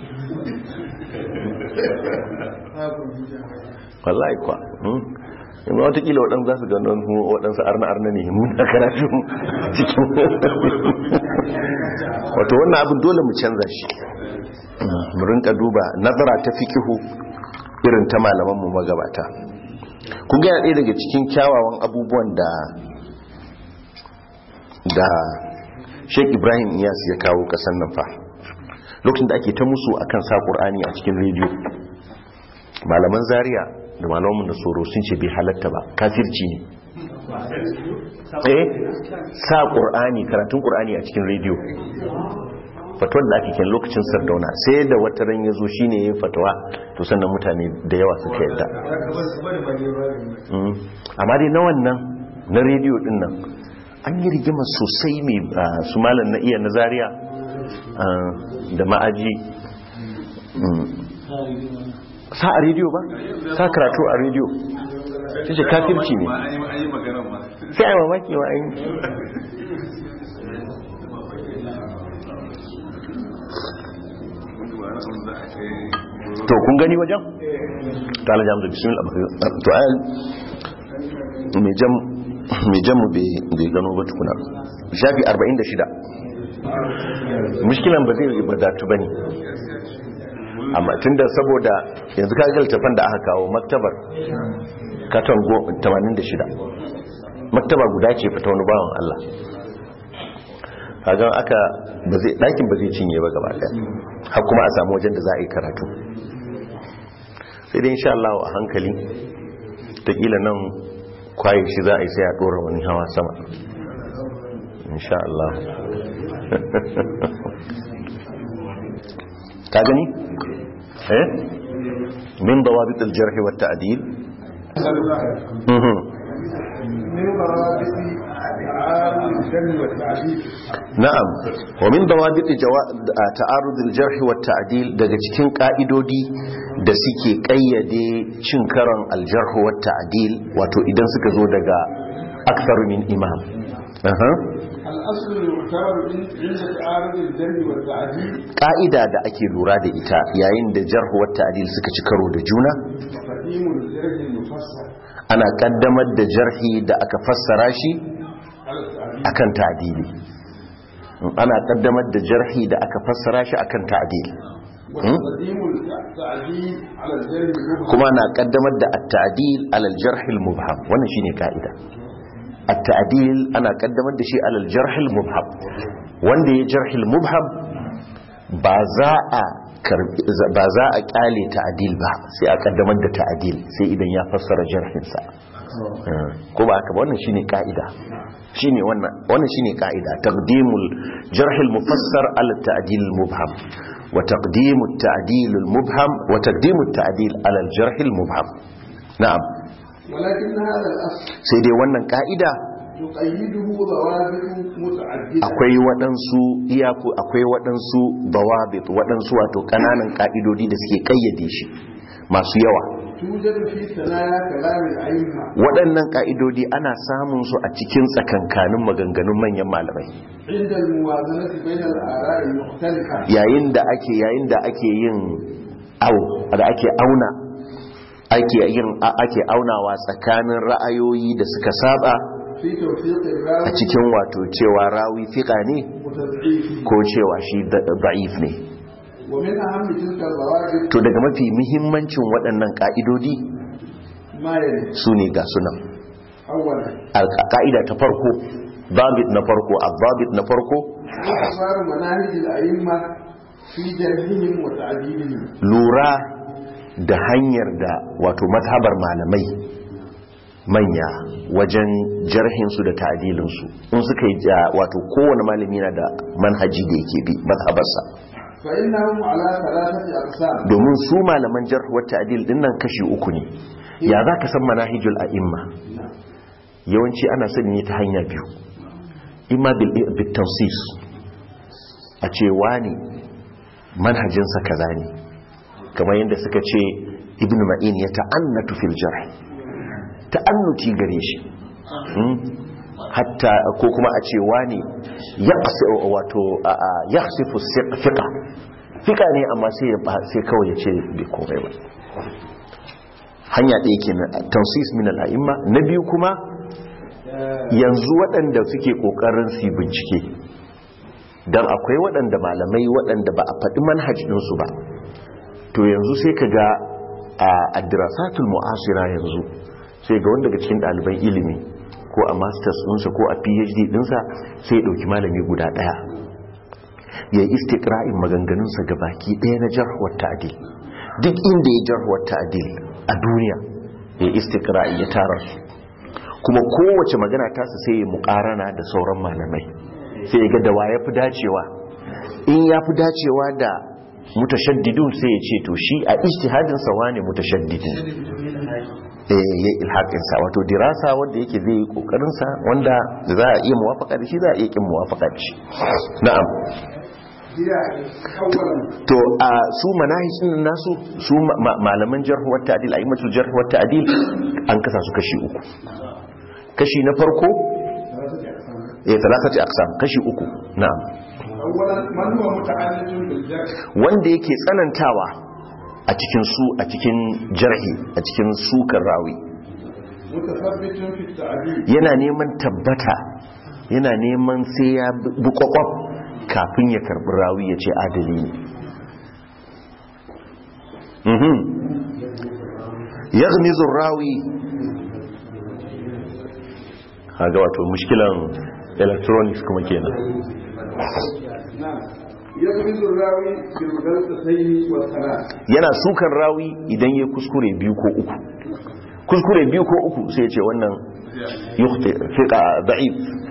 wallahi kwa yamma watakila waɗansu za su gano waɗansu arna-arna ne muna karatu cikin wato wannan abin dole mu canza shi mu rinka duba nazara ta fikihu irin ta malaman mu magabata. Kun ga ɗaya daga cikin kyawawan abubuwan da da Sheikh Ibrahim Iyas ya kawo kasan nan fa lokacin da ake ta musu akan sa Qur'ani a cikin rediyo, malaman Zaria da malaman da Soro sun ce bai halatta ba, kafirci ne. Eh sa Qur'ani, karatun Qur'ani a cikin rediyo, fatuwar da ake ken lokacin Sardauna, sai da wata ran yazo shine yayin fatawa, to sannan mutane da yawa suka yadda. Amma dai na wannan na rediyo din nan an yi rigima sosai mai su malam na iya na Zaria da ma'aji. Sa a rediyo ba? Sa karatu a rediyo sai ce kafirci ne, sai a yi mamaki wa an yi. To kun gani wajen? ta ala jamu da bismillah. To ayan mai jam mai jamu bai gano ba tukuna. Shafi arba'in da shida. Mushkilan ba zai ibadatu ba ne, amma tunda saboda yanzu ka ga littafin da aka kawo maktabar katon tamanin da shida, maktaba guda ce fita wani bawan Allah, kagan aka ba zai ɗakin ba zai cinye ba gaba ɗaya, har kuma a samu wajen da za a yi karatu. Sai dai insha Allah a hankali ta kila nan kwaye shi za a yi sai a ɗora wani hawa sama insha Allah. ka gani eh min dawabit al-jarh wa at-ta'dil na'am wa min dawabit ta'arud al-jarh wa at-ta'dil, daga cikin ka'idodi da suke kayyade cin karon al-jarh wa at-ta'dil, wato idan suka zo daga akthar min imam. aha ƙa'ida da ake lura da ita yayin da jarh wa ta'dil suka ci karo da juna, ana kaddamar da jarhi da aka fassara shi akan ta'dili, ana kaddamar da jarhi da aka fassara shi akan ta'dil, kuma na kaddamar da at-ta'dil ala al-jarh al-mubham. wannan shine ka'ida. التعديل أنا قدمت دشي على الجرح المبهم، wanda ya jarhil mubham ba za a ba za a kyale ta'dil ba, sai a kaddamar da ta'dil sai idan ya fassara jarhin sa, ko ba haka ba? wannan shine kaida, shine wannan wannan shine kaida, taqdimul jarhil mufassar ala ta'dil mubham wa taqdimut ta'dil al mubham wa taqdimut ta'dil ala al jarhil mubham. na'am sai dai wannan ka'ida akwai waɗansu iyaku akwai waɗansu dawabit, waɗansu wato ƙananan ka'idodi da suke kayyade shi masu yawa. waɗannan ka'idodi ana samun su a cikin tsakankanin maganganun manyan malamai yayin da ake yayin da ake yin au da ake auna ake yin ake aunawa tsakanin ra'ayoyi da suka saba a cikin wato cewa rawi fiqa ne ko cewa shi da'if ne. to daga mafi muhimmancin waɗannan ka'idodi su ne ga sunan. ka'ida ta farko, babit na farko ababit na farko lura da hanyar da wato mazhabar malamai manya wajen jarhinsu da ta'adilinsu, in suka yi wato kowane malami na da manhaji da yake bi mazhabarsa, domin su malaman jarh wa ta'dil din nan kashi uku ne. ya za ka san manahijul a'imma? yawanci ana sani ne ta hanya biyu, imma bil tawsis, a ce wani manhajinsa kaza ne, kamar yadda suka ce ibn ma'in ya ta'annatu fil jarh, ta'annuti gare shi, hatta ko kuma a ce wani yaqsi wato yaqsifu fiqa fiqa ne amma sai sai kawai ya ce bai komai ba. hanya ɗaya kenan tawsis min al-a'imma. na biyu kuma yanzu waɗanda suke kokarin su bincike, dan akwai waɗanda malamai waɗanda ba a faɗi manhaj ɗinsu ba, to yanzu sai ka ga a addirasatul mu'asira yanzu sai ga wanda daga cikin ɗaliban ilimi ko a masters ɗinsa ko a phd ɗinsa sai ya ɗauki malami guda ɗaya ya yi istiqra'in maganganunsa ga baki ɗaya na jarhuwar ta'adil duk inda ya jarhuwar ta'adil a duniya ya yi istiqra'i ya tara su kuma kowace magana tasa sai ya muƙarana da sauran malamai sai ya ga da wa ya fi dacewa in ya fi dacewa da mutashaddidun sai ya ce to shi a ijtihadin sa wane mutashaddidin eh ya ilhaqin sa wato dirasa wanda yake zai yi kokarin sa wanda za a iya muwafaka da shi za a iya kin muwafaka da shi na'am to a su manahijin nasu su malaman jarh wa ta'dil a'immatul jarh wa ta'dil an kasa su kashi uku kashi na farko eh talatati aqsam kashi uku na'am wanda yake tsanantawa a cikin su a cikin jarhi a cikin sukar rawi yana neman tabbata yana neman sai ya bi kwakwaf kafin ya karbi rawi ya ce adali ne yaghmizu rawi haga wato mushkilan electronics kuma kenan yana sukan rawi idan ya kuskure biyu ko uku kuskure biyu ko uku sai ya ce wannan yukhti fiqa da'if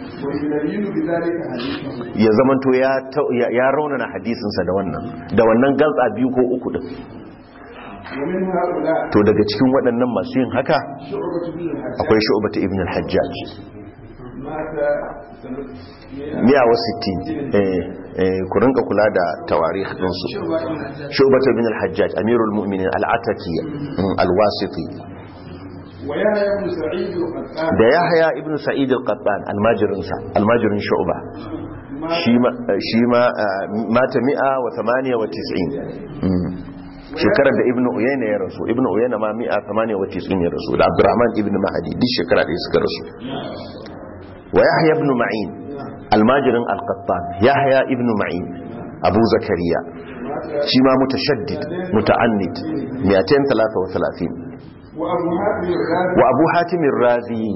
ya zamanto ya ya raunana hadisinsa da wannan da wannan galtsa biyu ko uku din to daga cikin waɗannan masu yin haka akwai Shu'bah ibn al-Hajjaj miya wa sittin eh ku rinka kula da tawarikh din su Shu'bah ibn al-Hajjaj amirul mu'minin al-Ataki al-Wasiti da Yahya ibn Sa'id al-Qattan almajirin sa almajirin Shu'bah shi ma shi ma mata mi'a wa thamaniya wa tis'in shekarar da ibn Uyayna ya rasu ibn Uyayna ma mi'a thamaniya wa tis'in ya rasu da Abdurrahman ibn Mahdi duk shekara da suka rasu wa Yahya ibn Ma'in almajirin al-Qattan Yahya ibn Ma'in Abu Zakariya shi ma mutashaddid muta'annid mi'atain wa thalathina wa Abu Hatim ar-Razi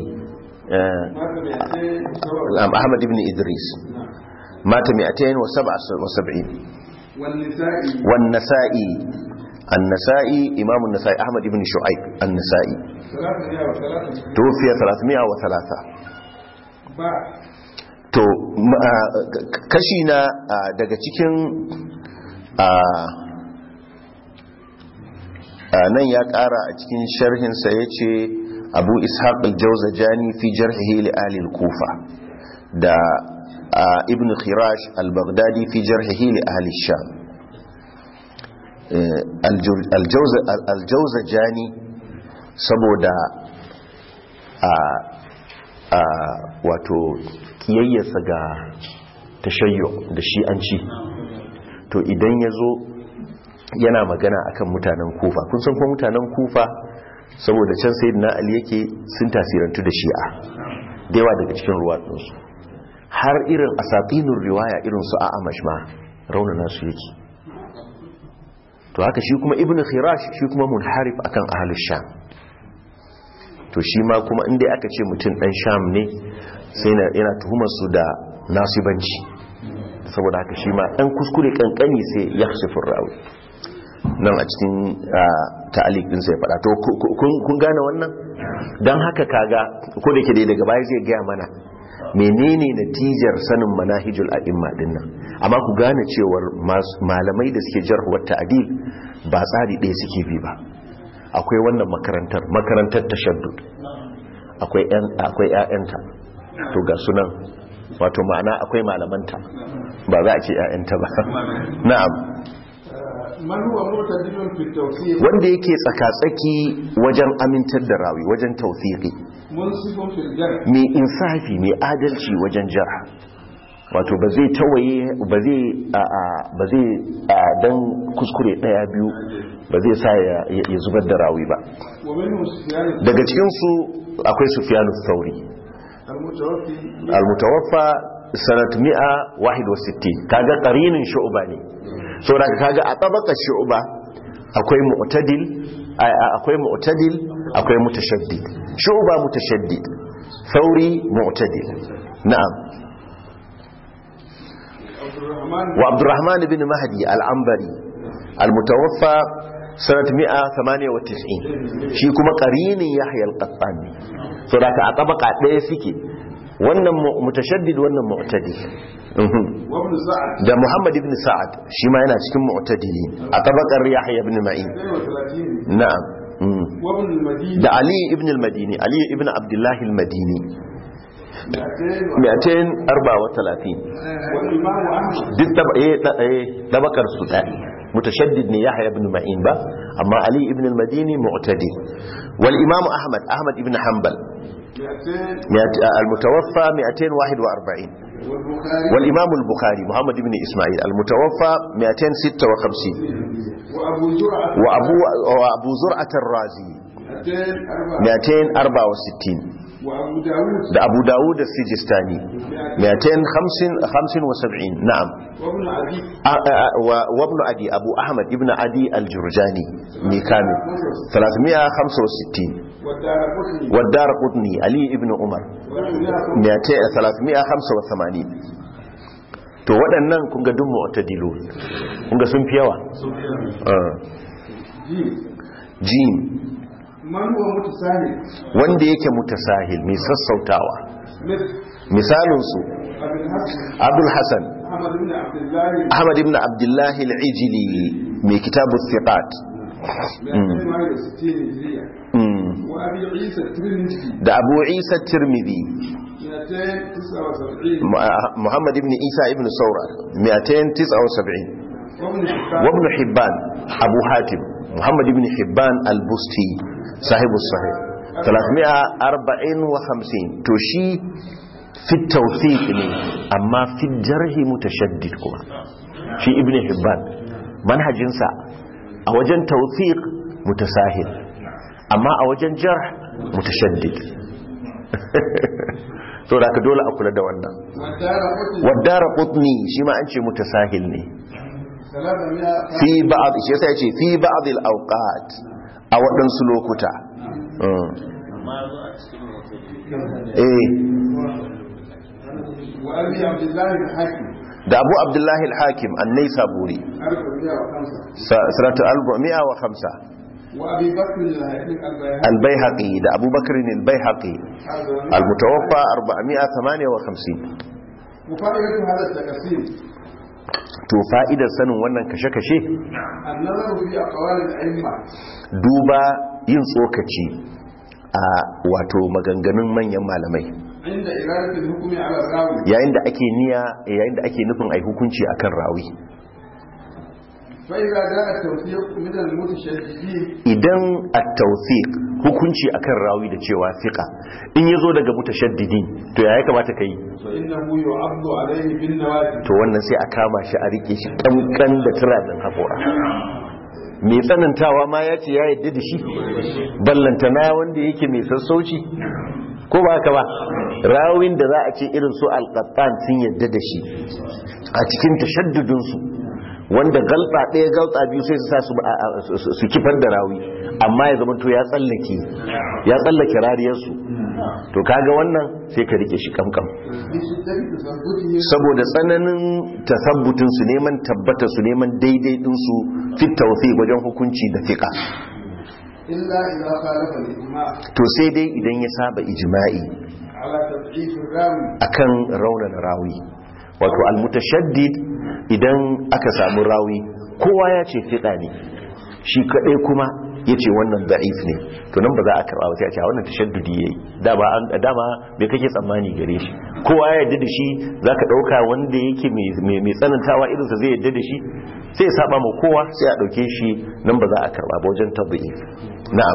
Ahmad ibn Idris mata mi'atain wa sab'in wan Nasa'i النسائي إمام النسائي أحمد بن شعيب النسائي توفي ثلاثمائة وثلاثة to kashi na daga cikin nan ya kara a cikin sharhinsa ya ce abu ishaq al-jawzajani fi jarhihi li ahli al-kufa da ibn khirash al-baghdadi fi jarhihi li ahli sham al-jawzajani saboda a wato kiyayyarsa ga tashayyo da shi'anci to idan ya zo yana magana akan mutanen kufa kun san kuma mutanen kufa saboda can sayyidina ali yake sun tasirantu da shi'a da yawa daga cikin ruwatsunsu har irin asatinur riwaya irin su a'amash ma raunana su yake to haka shi kuma ibnu khirash shi kuma munharif akan ahlus sham to shi ma kuma inda aka ce mutum dan sham ne sai yana tuhumar su da nasibanci saboda haka shi ma dan kuskure kankani sai ya khasifur rawi nan a cikin ta'aliq din sai fada to kun gane wannan dan haka kaga ko da ke dai daga baya zai ga mana menene natijar sanin manahijul a'imma din nan amma ku gane cewar malamai da suke jarh wa ta'dil ba tsari ɗaya suke bi ba akwai wannan makarantar makarantar tashaddud akwai ƴan akwai ƴaƴanta to ga sunan wato ma'ana akwai malamanta ba za a ce ƴaƴanta ba na'am wanda yake tsaka-tsaki wajen amintar da rawi wajen tawfiqi mai insafi mai adalci wajen jarh wato ba zai tawaye ba zai ba zai dan kuskure daya biyu ba zai sa ya zubar da rawi ba daga cikin su akwai Sufyanu Thauri al-mutawaffa sanat mi'a wa sittin kaga qarinin Shu'ba ne saboda kaga a tabaka Shu'ba akwai mu'tadil akwai mu'tadil akwai mutashaddid shu'ba mutashaddid thawri mu'tadil na'am wa Abdurrahman ibn Mahdi al-Anbari al-mutawaffa sanat mi'a thamaniya wa tis'in shi kuma qarinin Yahya al-Qattani so da ka a tabaka daya suke wannan mutashaddid wannan mu'tadil da Muhammad ibn Sa'ad shi ma yana cikin mu'tadili a tabakar Yahya ibn Ma'in na'am da Ali ibn al-Madini Ali ibn Abdullah al-Madini mi'atain arba wa talatin duk tabakar su da mutashaddid ne Yahya ibn Ma'in ba amma Ali ibn al-Madini mu'tadil wal Imam Ahmad Ahmad ibn Hanbal المتوفى مئتين وواحد وأربعين والإمام البخاري محمد بن إسماعيل المتوفى مئتين وستة وخمسين وأبو, وأبو زرعة الرازي مئتين وأربعة وستين ده أبو داود السجستاني مئتين وخمسة وسبعين نعم وابن عدي أبو أحمد ابن عدي الجرجاني ميكامل ثلاثمائة وخمسة وستين والدار قطني علي ابن عمر ثلاثمائة وخمسة وثمانين to waɗannan kun ga dun mu'tadilu kun ga sun fi yawa jim wanda yake mutasahil mai sassautawa misalinsu abul hasan ahmad ibn abdullahi al-ijili mai kitabu thiqat da abu isa tirmidhi muhammad ibn isa ibn saura مئتين وتسعة وسبعين وابن حبان ابو حاتم محمد ibn hibban al-busti صاحب الصحيح ثلاثمائة وأربعة وخمسين to shi fi tawfiq ne amma fi jarh mutashaddid kuma shi ibn hibban manhajinsa a wajen tawfiq mutasahil amma a wajen jarh mutashaddid to da ka dole a kula da wannan wadara qutni shi ma an ce mutasahil ne fi ba'd shi yasa yace fi ba'd al-awqat a waɗansu lokuta eh da abu abdullahi al-hakim an-naisaburi sanatu arba'mi'a wa khamsa al-bayhaqi da abu bakr al-bayhaqi al-mutawaffa arba'mi'a wa thamaniya wa khamsin to fa'idar sanin wannan kashe-kashe duba yin tsokaci a wato maganganun manyan malamai yayin da ake niyya yayin da ake nufin ai hukunci akan rawi idan at-tawfiq hukunci akan rawi da cewa fiqa in yazo daga mutashaddidin to ya kamata kai to wannan sai a kama shi a rike shi kankan da turadin hakora mai tsanantawa ma ya ce ya yadda da shi ballantana wanda yake mai sassauci ko ba haka ba rawin da za a ce irin su al-qattan sun yadda da shi a cikin tashaddudinsu wanda galba ɗaya galba biyu sai su sa su kifar da rawi amma ya zama to ya tsallake ya tsallake rariyarsu to kaga wannan sai ka rike shi kamkam saboda tsananin tasabbutin su neman tabbata su neman daidai din su fit tawfiq wajen hukunci da fiqa to sai dai idan ya saba ijma'i akan raunan rawi wato al-mutashaddid idan aka samu rawi kowa ya ce fiqa ne shi kadai kuma yace wannan da'if ne to nan ba za a karba ba sai a ce wannan tashaddudi yayi da ba an dama me kake tsammani gare shi kowa ya yarda da shi zaka dauka wanda yake mai mai tsanantawa irin sa zai yarda da shi sai ya saba ma kowa sai a dauke shi nan ba za a karba ba wajen tadhif na'am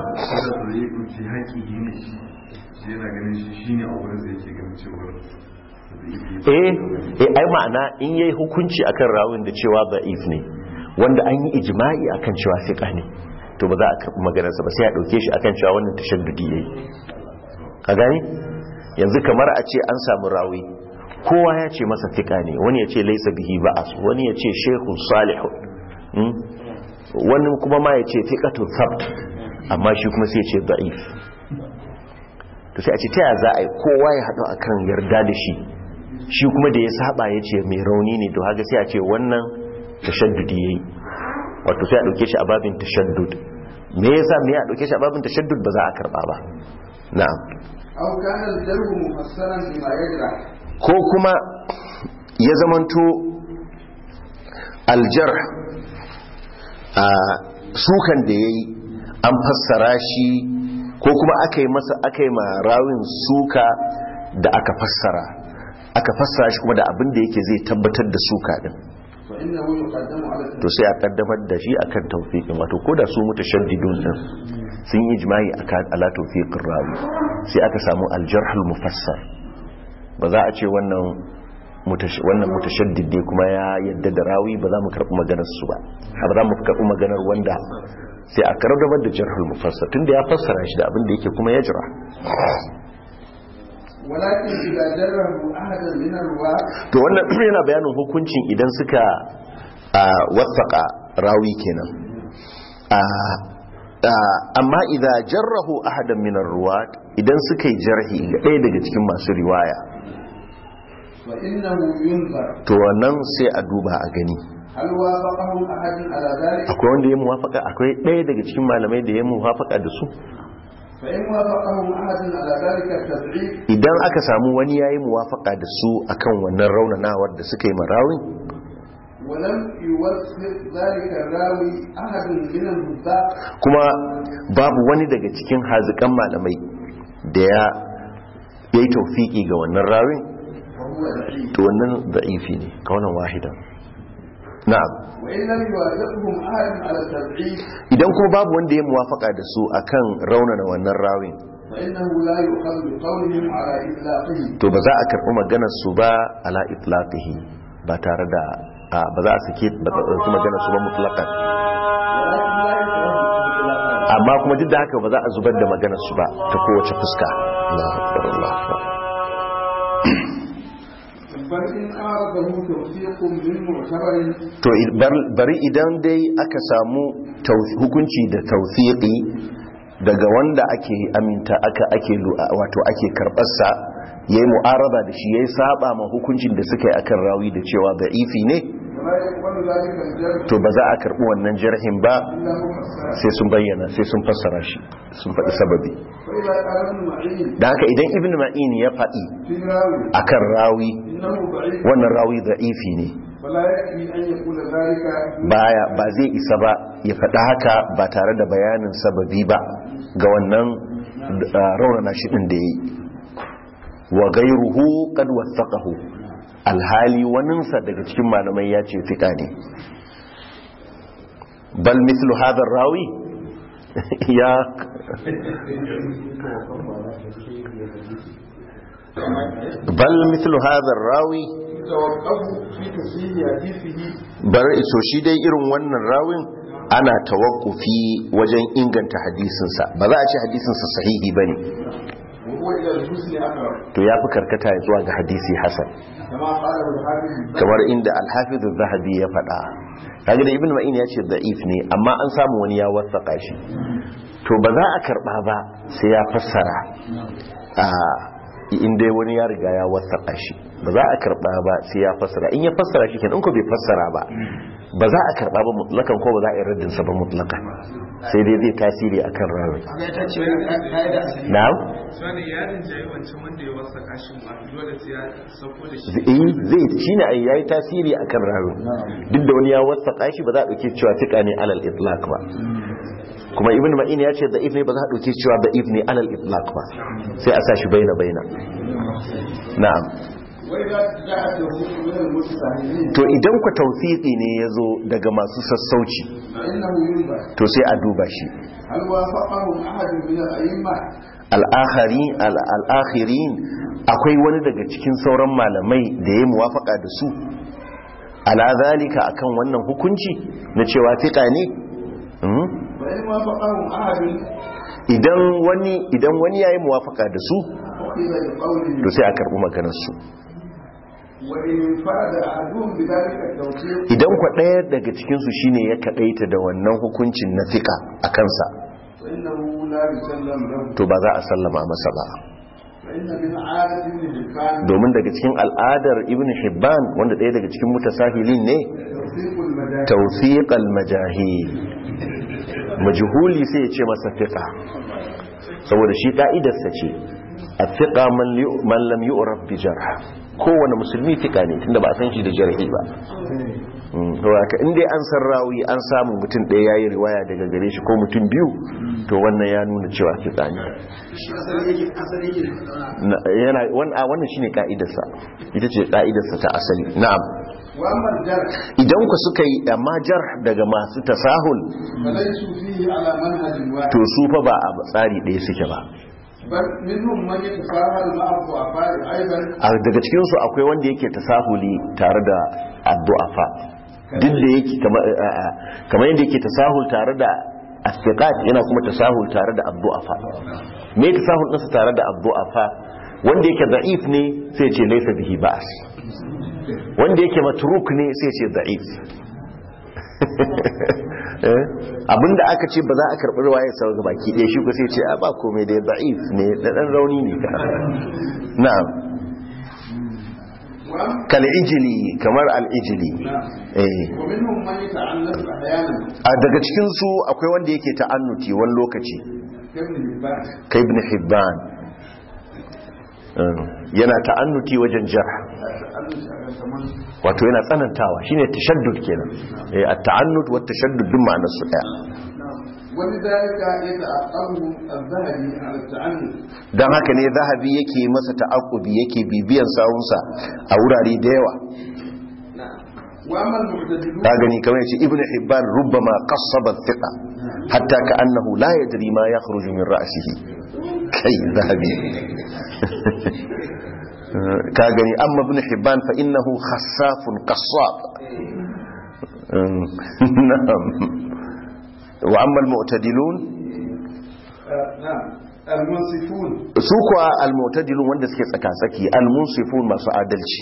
yana ganin shi shine a wurin da yake ganin cewa eh eh ai ma'ana in yayi hukunci akan rawin da cewa da'if ne wanda an yi ijma'i akan cewa fiqa ne to ba za a karɓi maganarsa ba sai a ɗauke shi akan cewa wannan tashaddudi yayi ka gani yanzu kamar a ce an samu rawi kowa ya ce masa fiqa ne wani ya ce laysa bihi ba'as wani ya ce shaykhun salihun wani kuma ma ya ce thiqatun sabt amma shi kuma sai ya ce da'if to sai a ce taya za a yi kowa ya haɗu akan yarda da shi shi kuma da ya saba ya ce mai rauni ne to haka sai a ce wannan tashaddudi yayi wato sai a dauke shi a babin tashaddud me yasa me ya dauke shi a babin tashaddud ba za a karba ba na'am aw kana al-jarh mufassaran bima yajra ko kuma ya zamanto al-jarh a sukan da yayi an fassara shi ko kuma aka yi masa aka yi ma rawin suka da aka fassara aka fassara shi kuma da abin da yake zai tabbatar da suka din to sai a kaddamar da shi akan tawfiqin wato ko da su mutashaddidun din sun yi ijma'i akan ala tawfiqir rawi sai aka samu al-jarh al-mufassar ba za a ce wannan wannan mutashaddid ne kuma ya yadda da rawi ba za mu karɓi maganar su ba ba za mu karɓi maganar wanda sai a kaddamar da jarh al-mufassar tunda ya fassara shi da abin da yake kuma ya jira walakin idza jarrahu ahadan min ar-ruwa to wannan yana bayanin hukuncin idan suka wasaqa rawi kenan amma idza jarrahu ahadan min ar-ruwat idan suka yi jarhi ga ɗaya daga cikin masu riwaya fa innahu yunzar to wannan sai a duba a gani hal wafaqahu ahadun ala dhalik akwai wanda ya muwafaqa akwai ɗaya daga cikin malamai da ya muwafaqa da su idan aka samu wani yayi muwafaka da su akan wannan raunanawar da suka yi marawin kuma babu wani daga cikin hazikan malamai da ya yi taufiki ga wannan rawin to wannan da'ifi ne kaunan wahidan na'am idan kuma babu wanda ya muwafaka da su akan raunana wannan rawin to ba za a karɓi maganar su ba ala itlaqihi ba tare da ba za a sake ba ɗauki maganar su ba mutlaqan amma kuma duk da haka ba za a zubar da maganar su ba ta kowace fuska Allahu akbar Allahu akbar to bari idan dai aka samu hukunci da tawfiqi daga wanda ake aminta aka ake wato ake karbar sa yayi mu'arada da shi yayi saba ma hukuncin da suka yi akan rawi da cewa da'ifi ne to ba za a karbi wannan jarhin ba sai sun bayyana sai sun fassara shi sun faɗi sababi da haka idan ibn ma'in ya faɗi akan rawi wannan rawi da'ifi ne baya ba zai isa ba ya faɗi haka ba tare da bayanin sababi ba ga wannan raunana shi ɗin da ya yi wa gairuhu qad wathaqahu alhali waninsa daga cikin malamai ya ce fiƙa ne bal mithlu hadha rawi ya bal mithlu hadha rawi bar so shi dai irin wannan rawin ana tawakkufi wajen inganta hadisinsa ba za a ce hadisinsa sahihi bane to ya fi karkata zuwa ga hadisi hasan kamar inda al-hafiz az-zahabi ya faɗa kaga da ibn ma'in ya ce da'if ne amma an samu wani ya wasaka shi to ba za a karba ba sai ya fassara a inda wani ya riga ya wasaka shi ba za a karba ba sai ya fassara in ya fassara shi kenan in ko bai fassara ba ba za a karba ba mutlakan ko ba za a yi raddin sa ba mutlakan sai dai zai tasiri akan rawi na'am sai yarin jayi wancan wanda ya wasaka shi ma dole sai ya sauko da shi eh zai shine ai yayi tasiri akan rawi duk da wani ya wasaka shi ba za a dauke cewa tika ne alal itlaq ba kuma ibn ma'in ya ce da'if ne ba za a dauke cewa da'if ne alal itlaq ba sai a sa shi baina baina na'am to idan ku tawfiqi ne yazo daga masu sassauci to sai a duba shi al-akhirin al-akhirin akwai wani daga cikin sauran malamai da ya muwafaka da su ala zalika akan wannan hukunci na cewa fiqa ne idan wani idan wani yayi muwafaka da su to sai a karbi maganar su idan kwa ɗaya daga cikinsu shine ya kaɗaita da wannan hukuncin na fiƙa a kansa to ba za a sallama masa ba, domin daga cikin al'adar ibn Hibban wanda ɗaya daga cikin mutasahilin ne tawfiqal majahil, majhuli sai ya ce masa fiqa, saboda shi ka'idarsa ce a-fiqa man lam yu'raf bi jarh, kowane musulmi fiqa ne tunda ba a san shi da jarhi ba. haka inda an san rawi an samu mutum ɗaya yayi riwaya daga gare shi ko mutum biyu to wannan ya nuna cewa fiqa ne. yana wannan shine ka'idarsa, ita ce ka'idarsa ta asali. Na'am, idan ku suka yi amma jarh daga masu tasahul to su fa ba a tsari ɗaya suke ba, a daga cikinsu akwai wanda yake tasahuli tare da addu'afa, duk da yake kamar yadda yake tasahul tare da as-siqat yana kuma tasahul tare da addu'afa. me tasahul ɗinsa tare da addu'afa? wanda yake da'if ne sai ce laysa bihi ba's, wanda yake matruk ne sai ce da'if. abinda aka ce ba za a karɓi riwayar sa ga baki ɗaya shi ko sai ce a ba komai da da'if ne da dan rauni ne ka. na'am, kal ijli, kamar al ijli. eh a daga cikin su akwai wanda yake ta'annuti wani lokaci, kai ibn Hibban yana ta'annuti wajen jarh, wato yana tsanantawa, shine tashaddud kenan. eh at-ta'annud wa at-tashaddud duk ma'anar su daya. dan haka ne zahabi yake masa ta'aqqubi, yake bibiyan sawunsa a wurare da yawa. ka gani kamar yace ibn Hibban rubbama qassaba thiqa hatta ka'annahu la yadri ma yakhruju min ra'sihi. kai zahabi ka gani amma ibn Hibban fa innahu khassafun qassab. na'am, wa amma al-mu'tadilun al-munsifun, su kuwa al-mu'tadilun wanda suke tsaka-tsaki, al-munsifun masu adalci,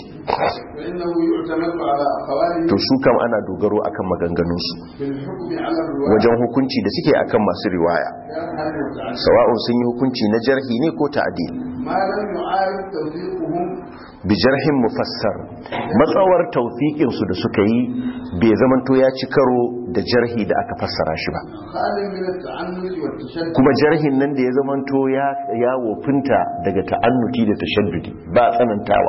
to su kam ana dogaro akan maganganun su wajen hukunci da suke akan masu riwaya, sawa'un sun yi hukunci na jarhi ne ko ta'dil. bi jarhin mufassar, matsawar tawfiqin su da suka yi bai zamanto ya ci karo da jarhi da aka fassara shi ba, kuma jarhin nan da ya zamanto ya ya wofinta daga ta'annuti da tashaddudi ba tsanantawa,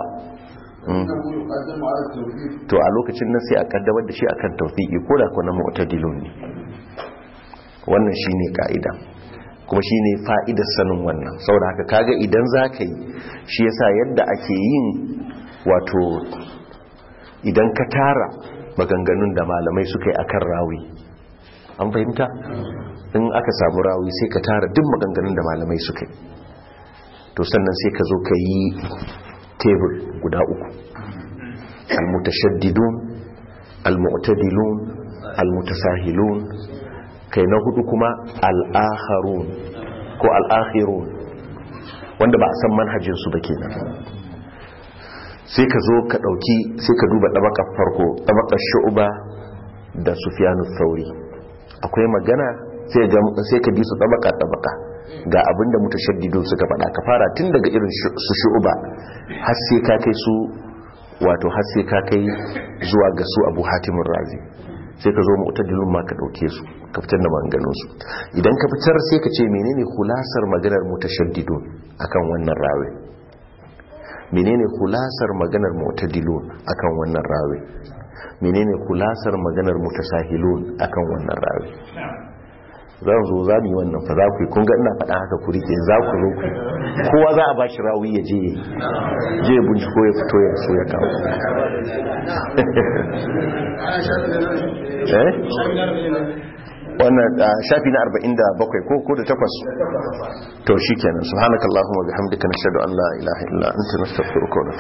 to a lokacin nan sai a kaddamar da shi akan tawfiqi ko da kuma mu'tadilun ne. wannan shine ka'ida kuma shine fa'idar sanin wannan. saboda haka kaga idan zaka yi shi yasa yadda ake yin, wato idan ka tara maganganun da malamai suka yi akan rawi, an fahimta, in aka samu rawi sai ka tara duk maganganun da malamai suka yi, to sannan sai ka zo ka yi tebur guda uku: al-mutashaddidun, al-mu'tadilun, al-mutasahilun, kai na hudu kuma al-akharun ko al-akhirun, wanda ba a san manhajin su ba kenan. sai ka zo ka dauki, sai ka duba tabakar farko, tabakar Shu'ba da Sufyan ath-Thawri, akwai magana sai ga sai ka bi su tabaka tabaka, ga abinda mutashaddidun suka faɗa, ka fara tun daga irin su Shu'ba har sai ka kai su, wato har sai ka kai zuwa ga su Abu Hatim ar-Razi, sai ka zo mu'tadilun ma ka dauke su ka fitar da maganganun su. idan ka fitar sai ka ce menene khulasar maganar mutashaddidun akan wannan rawi, menene khulasar maganar mu'tadilun akan wannan rawi, menene khulasar maganar mutasahilun akan wannan rawi. zan zo za mu yi wannan fa za ku yi, kun ga ina faɗa haka ku rike, za ku zo ku kowa za a ba shi rawi ya je je binciko ya fito ya so ya kawo. eh wannan shafi na arba'in da bakwai ko ko da takwas. to shikenan, subhanakallahumma wa bihamdika nashhadu an la ilaha illa anta nastaghfiruka wa